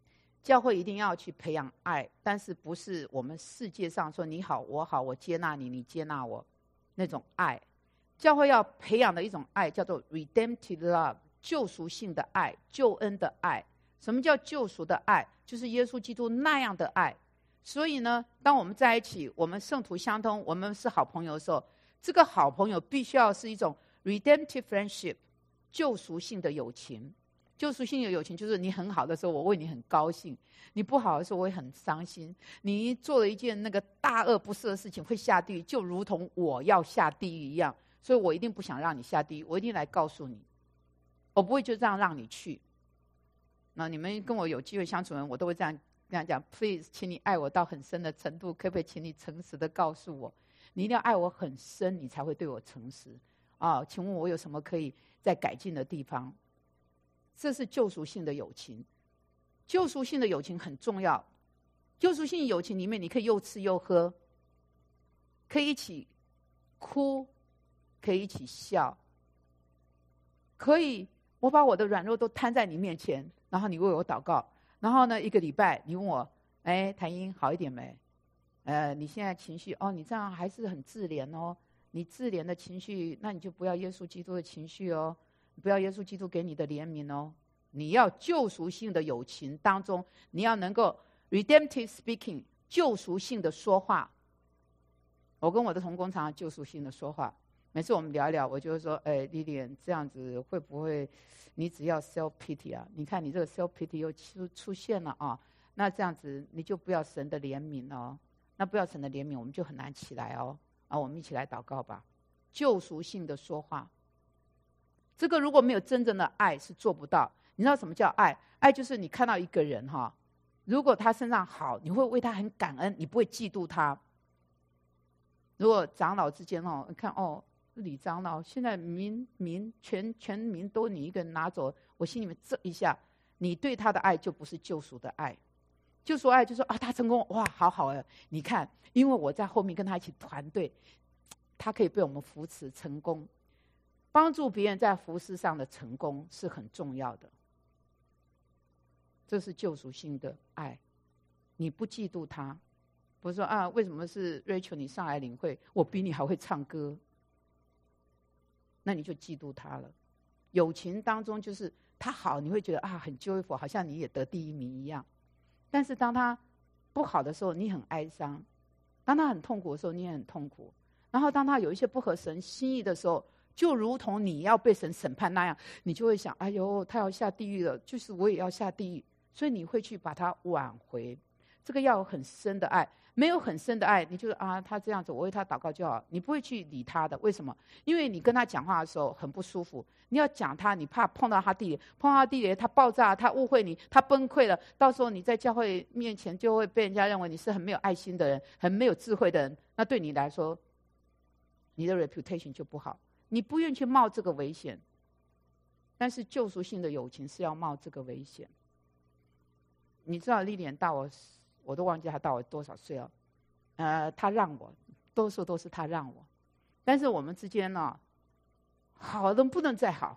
教会一定要去培养爱，但是不是我们世界上说你好我好我接纳你你接纳我那种爱。教会要培养的一种爱叫做 redemptive love， 救赎性的爱，救恩的爱。什么叫救赎的爱？就是耶稣基督那样的爱。所以呢，当我们在一起，我们圣徒相通，我们是好朋友的时候，这个好朋友必须要是一种 redemptive friendship， 救赎性的友情。救赎性的友情就是你很好的时候，我为你很高兴；你不好的时候，我会很伤心。你做了一件那个大恶不赦的事情，会下地狱，就如同我要下地狱一样。所以我一定不想让你下地狱，我一定来告诉你，我不会就这样让你去。那你们跟我有机会相处的人，我都会这样跟他讲 ：Please， 请你爱我到很深的程度，可不可以请你诚实的告诉我，你一定要爱我很深，你才会对我诚实啊？请问我有什么可以再改进的地方？这是救赎性的友情。救赎性的友情很重要。救赎性友情里面，你可以又吃又喝，可以一起哭，可以一起笑，可以我把我的软弱都摊在你面前，然后你为我祷告，然后呢，一个礼拜你问我，哎，谭英好一点没？呃，你现在情绪哦，你这样还是很自怜哦，你自怜的情绪，那你就不要耶稣基督的情绪哦，不要耶稣基督给你的怜悯哦。你要救赎性的友情当中，你要能够 redemptive speaking， 救赎性的说话。我跟我的同工常常救赎性的说话。每次我们聊一聊，我就会说：“哎，莉莉安，这样子会不会？你只要 self pity 啊？你看你这个 self pity 又出出现了啊！那这样子你就不要神的怜悯哦。那不要神的怜悯，我们就很难起来哦。啊，我们一起来祷告吧。救赎性的说话，这个如果没有真正的爱是做不到。你知道什么叫爱？爱就是你看到一个人哈，如果他身上好，你会为他很感恩，你不会嫉妒他。如果长老之间哦，你看哦。”李长老，现在民民全全民都你一个人拿走，我心里面这一下，你对他的爱就不是救赎的爱。救赎爱就说啊，他成功，哇，好好啊！你看，因为我在后面跟他一起团队，他可以被我们扶持成功，帮助别人在服事上的成功是很重要的。这是救赎性的爱，你不嫉妒他，不是说啊，为什么是 Rachel 你上来领会，我比你还会唱歌？那你就嫉妒他了。友情当中就是他好，你会觉得啊很 joyful， 好像你也得第一名一样。但是当他不好的时候，你很哀伤；当他很痛苦的时候，你也很痛苦。然后当他有一些不合神心意的时候，就如同你要被神审判那样，你就会想：哎呦，他要下地狱了，就是我也要下地狱。所以你会去把他挽回。这个要有很深的爱。没有很深的爱，你就是啊，他这样子，我为他祷告就好，你不会去理他的。为什么？因为你跟他讲话的时候很不舒服，你要讲他，你怕碰到他地雷，碰到他地雷，他爆炸，他误会你，他崩溃了，到时候你在教会面前就会被人家认为你是很没有爱心的人，很没有智慧的人，那对你来说，你的 reputation 就不好，你不愿意去冒这个危险。但是救赎性的友情是要冒这个危险。你知道莉莲大我。我都忘记他大我多少岁了，呃，他让我，多数都是他让我，但是我们之间呢，好的不能再好，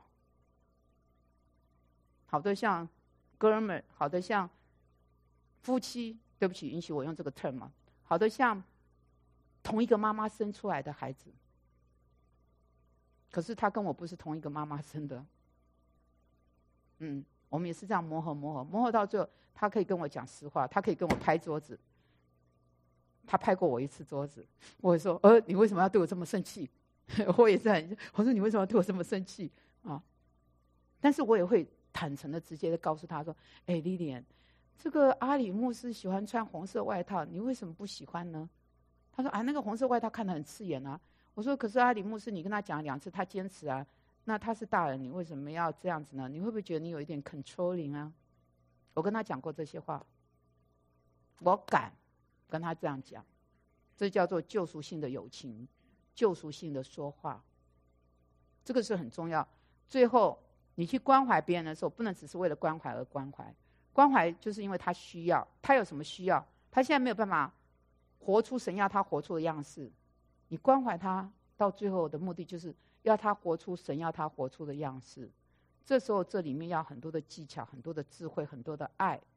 好的像哥们，好的像夫妻，对不起，允许我用这个 term 嘛，好的像同一个妈妈生出来的孩子，可是他跟我不是同一个妈妈生的，嗯。我们也是这样磨合磨合磨合到最后，他可以跟我讲实话，他可以跟我拍桌子。他拍过我一次桌子，我会说：“呃，你为什么要对我这么生气？”我也是很，我说：“你为什么要对我这么生气？”啊，但是我也会坦诚的、直接的告诉他说：“哎，莉莲，这个阿里牧师喜欢穿红色外套，你为什么不喜欢呢？”他说：“啊，那个红色外套看得很刺眼啊。”我说：“可是阿里牧师，你跟他讲两次，他坚持啊。”那他是大人，你为什么要这样子呢？你会不会觉得你有一点 controlling 啊？我跟他讲过这些话，我敢跟他这样讲，这叫做救赎性的友情，救赎性的说话，这个是很重要。最后，你去关怀别人的时候，不能只是为了关怀而关怀，关怀就是因为他需要，他有什么需要，他现在没有办法活出神要他活出的样式，你关怀他，到最后的目的就是要他活出神要他活出的样式。这时候这里面要很多的技巧，很多的智慧，很多的爱，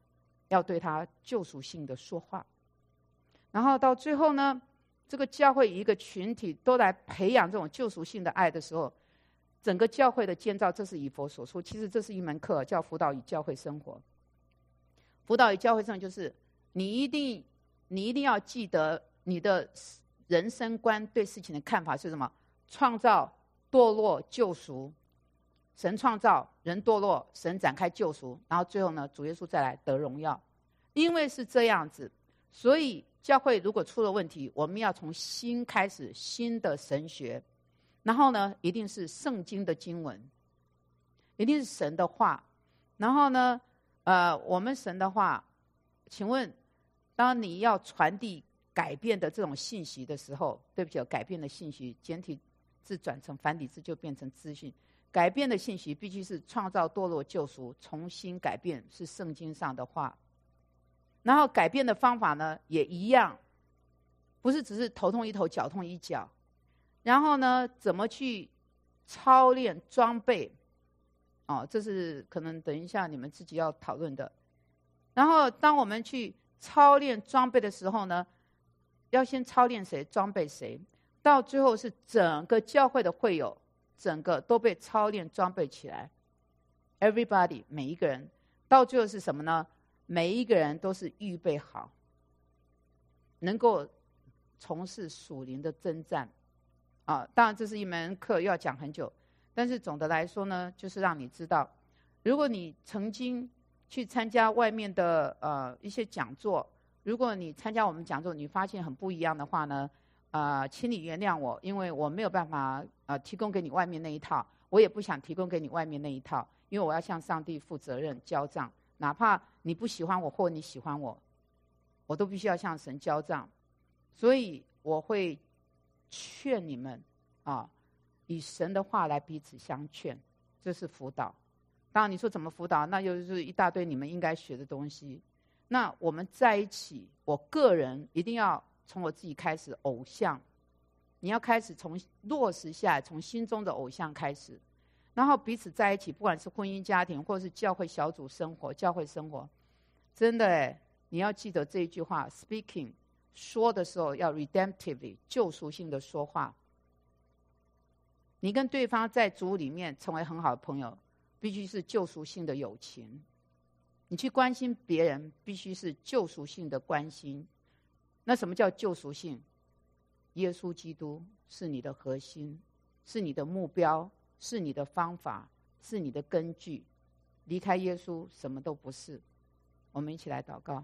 要对他救赎性的说话。然后到最后呢，这个教会一个群体都来培养这种救赎性的爱的时候，整个教会的建造，这是以佛所说。其实这是一门课，叫辅导与教会生活。辅导与教会生活就是你一定你一定要记得你的人生观对事情的看法是什么？创造、堕落、救赎。神创造，人堕落，神展开救赎，然后最后呢，主耶稣再来得荣耀。因为是这样子，所以教会如果出了问题，我们要从新开始，新的神学，然后呢，一定是圣经的经文，一定是神的话。然后呢，呃，我们神的话，请问，当你要传递改变的这种信息的时候，对不起，改变的信息，简体字转成繁体字就变成资讯。改变的信息必须是创造、堕落、救赎，重新改变是圣经上的话。然后改变的方法呢也一样，不是只是头痛医头，脚痛医脚。然后呢，怎么去操练装备？哦，这是可能等一下你们自己要讨论的。然后当我们去操练装备的时候呢，要先操练谁，装备谁，到最后是整个教会的会友。整个都被操练装备起来 ，everybody 每一个人，到最后是什么呢？每一个人都是预备好，能够从事属灵的征战。啊，当然这是一门课，要讲很久。但是总的来说呢，就是让你知道，如果你曾经去参加外面的呃一些讲座，如果你参加我们讲座，你发现很不一样的话呢？啊、呃，请你原谅我，因为我没有办法呃提供给你外面那一套，我也不想提供给你外面那一套，因为我要向上帝负责任交账，哪怕你不喜欢我或你喜欢我，我都必须要向神交账。所以我会劝你们啊，以神的话来彼此相劝，这是辅导。当然你说怎么辅导，那就是一大堆你们应该学的东西。那我们在一起，我个人一定要从我自己开始，偶像，你要开始从落实下来，从心中的偶像开始，然后彼此在一起，不管是婚姻家庭，或是教会小组生活、教会生活，真的哎，你要记得这一句话 ：speaking 说的时候要 redemptively 救赎性的说话。你跟对方在主里面成为很好的朋友，必须是救赎性的友情。你去关心别人，必须是救赎性的关心。那什么叫救赎性？耶稣基督是你的核心，是你的目标，是你的方法，是你的根据。离开耶稣，什么都不是。我们一起来祷告。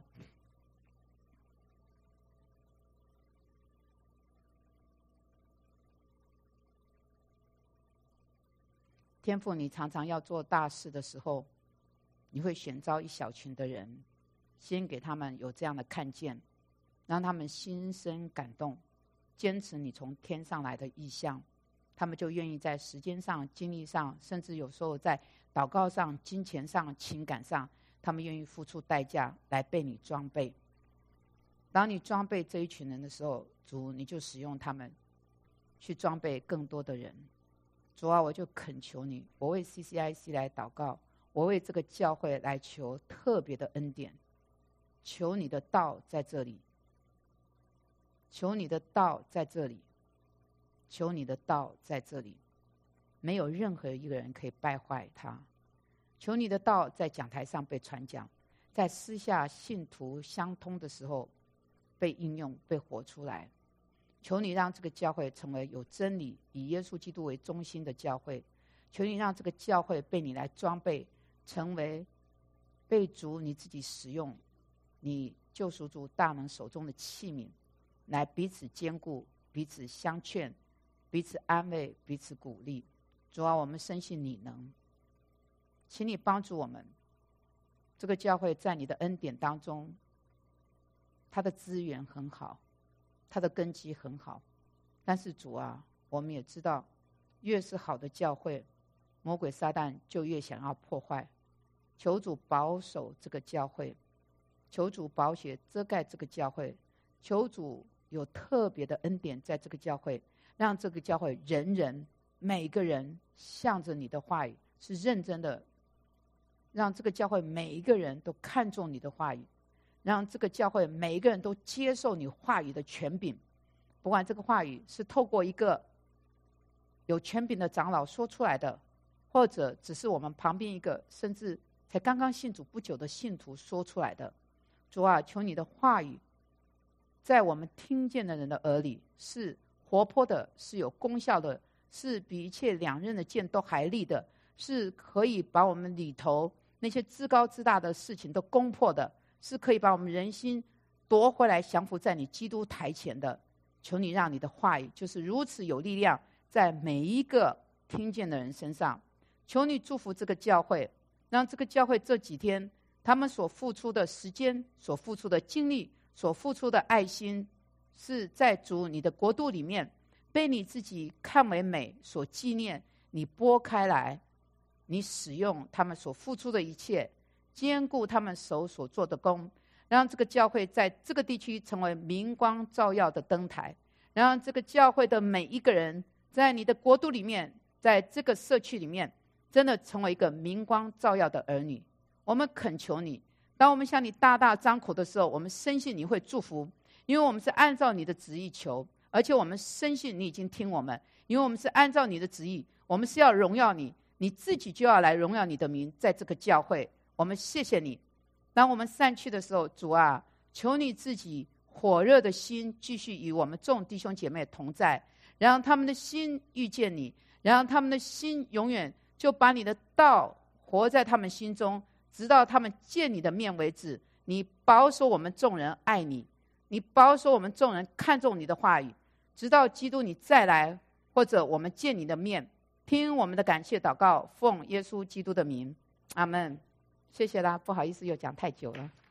天父，你常常要做大事的时候，你会选召一小群的人，先给他们有这样的看见，让他们心生感动，坚持你从天上来的意象，他们就愿意在时间上、精力上，甚至有时候在祷告上、金钱上、情感上，他们愿意付出代价来被你装备。当你装备这一群人的时候，主你就使用他们去装备更多的人。主啊，我就恳求你，我为 C C I C 来祷告，我为这个教会来求特别的恩典，求你的道在这里，求你的道在这里，求你的道在这里，没有任何一个人可以败坏它。求你的道在讲台上被传讲，在私下信徒相通的时候被应用、被活出来。求你让这个教会成为有真理、以耶稣基督为中心的教会。求你让这个教会被你来装备，成为被主你自己使用，你救赎主大能手中的器皿，来彼此兼顾、彼此相劝、彼此安慰、彼此鼓励。主啊，我们深信你能，请你帮助我们。这个教会在你的恩典当中，它的资源很好，它的根基很好，但是主啊，我们也知道，越是好的教会，魔鬼撒旦就越想要破坏。求主保守这个教会，求主宝血遮盖这个教会，求主有特别的恩典在这个教会，让这个教会人人每个人向着你的话语是认真的，让这个教会每一个人都看重你的话语， 让这个教会每一个人都接受你话语的权柄，不管这个话语是透过一个有权柄的长老说出来的，或者只是我们旁边一个甚至才刚刚信主不久的信徒说出来的。主啊，求你的话语在我们听见的人的耳里是活泼的，是有功效的，是比一切两刃的剑都还利的，是可以把我们里头那些至高至大的事情都攻破的，是可以把我们人心夺回来降服在你基督台前的。求你让你的话语就是如此有力量，在每一个听见的人身上。求你祝福这个教会，让这个教会这几天他们所付出的时间，所付出的精力，所付出的爱心，是在主你的国度里面被你自己看为美所纪念，你拨开来，你使用他们所付出的一切，兼顾他们手所做的工，让这个教会在这个地区成为明光照耀的灯台，让这个教会的每一个人在你的国度里面，在这个社区里面真的成为一个明光照耀的儿女。我们恳求你，当我们向你大大张口的时候，我们深信你会祝福，因为我们是按照你的旨意求，而且我们深信你已经听我们，因为我们是按照你的旨意，我们是要荣耀你，你自己就要来荣耀你的名，在这个教会。我们谢谢你。当我们散去的时候，主啊，求你自己火热的心继续与我们众弟兄姐妹同在，让他们的心遇见你，让他们的心永远就把你的道活在他们心中，直到他们见你的面为止。你保守我们众人爱你，你保守我们众人看重你的话语，直到基督你再来，或者我们见你的面。听我们的感谢祷告，奉耶稣基督的名，阿们。谢谢啦，不好意思又讲太久了。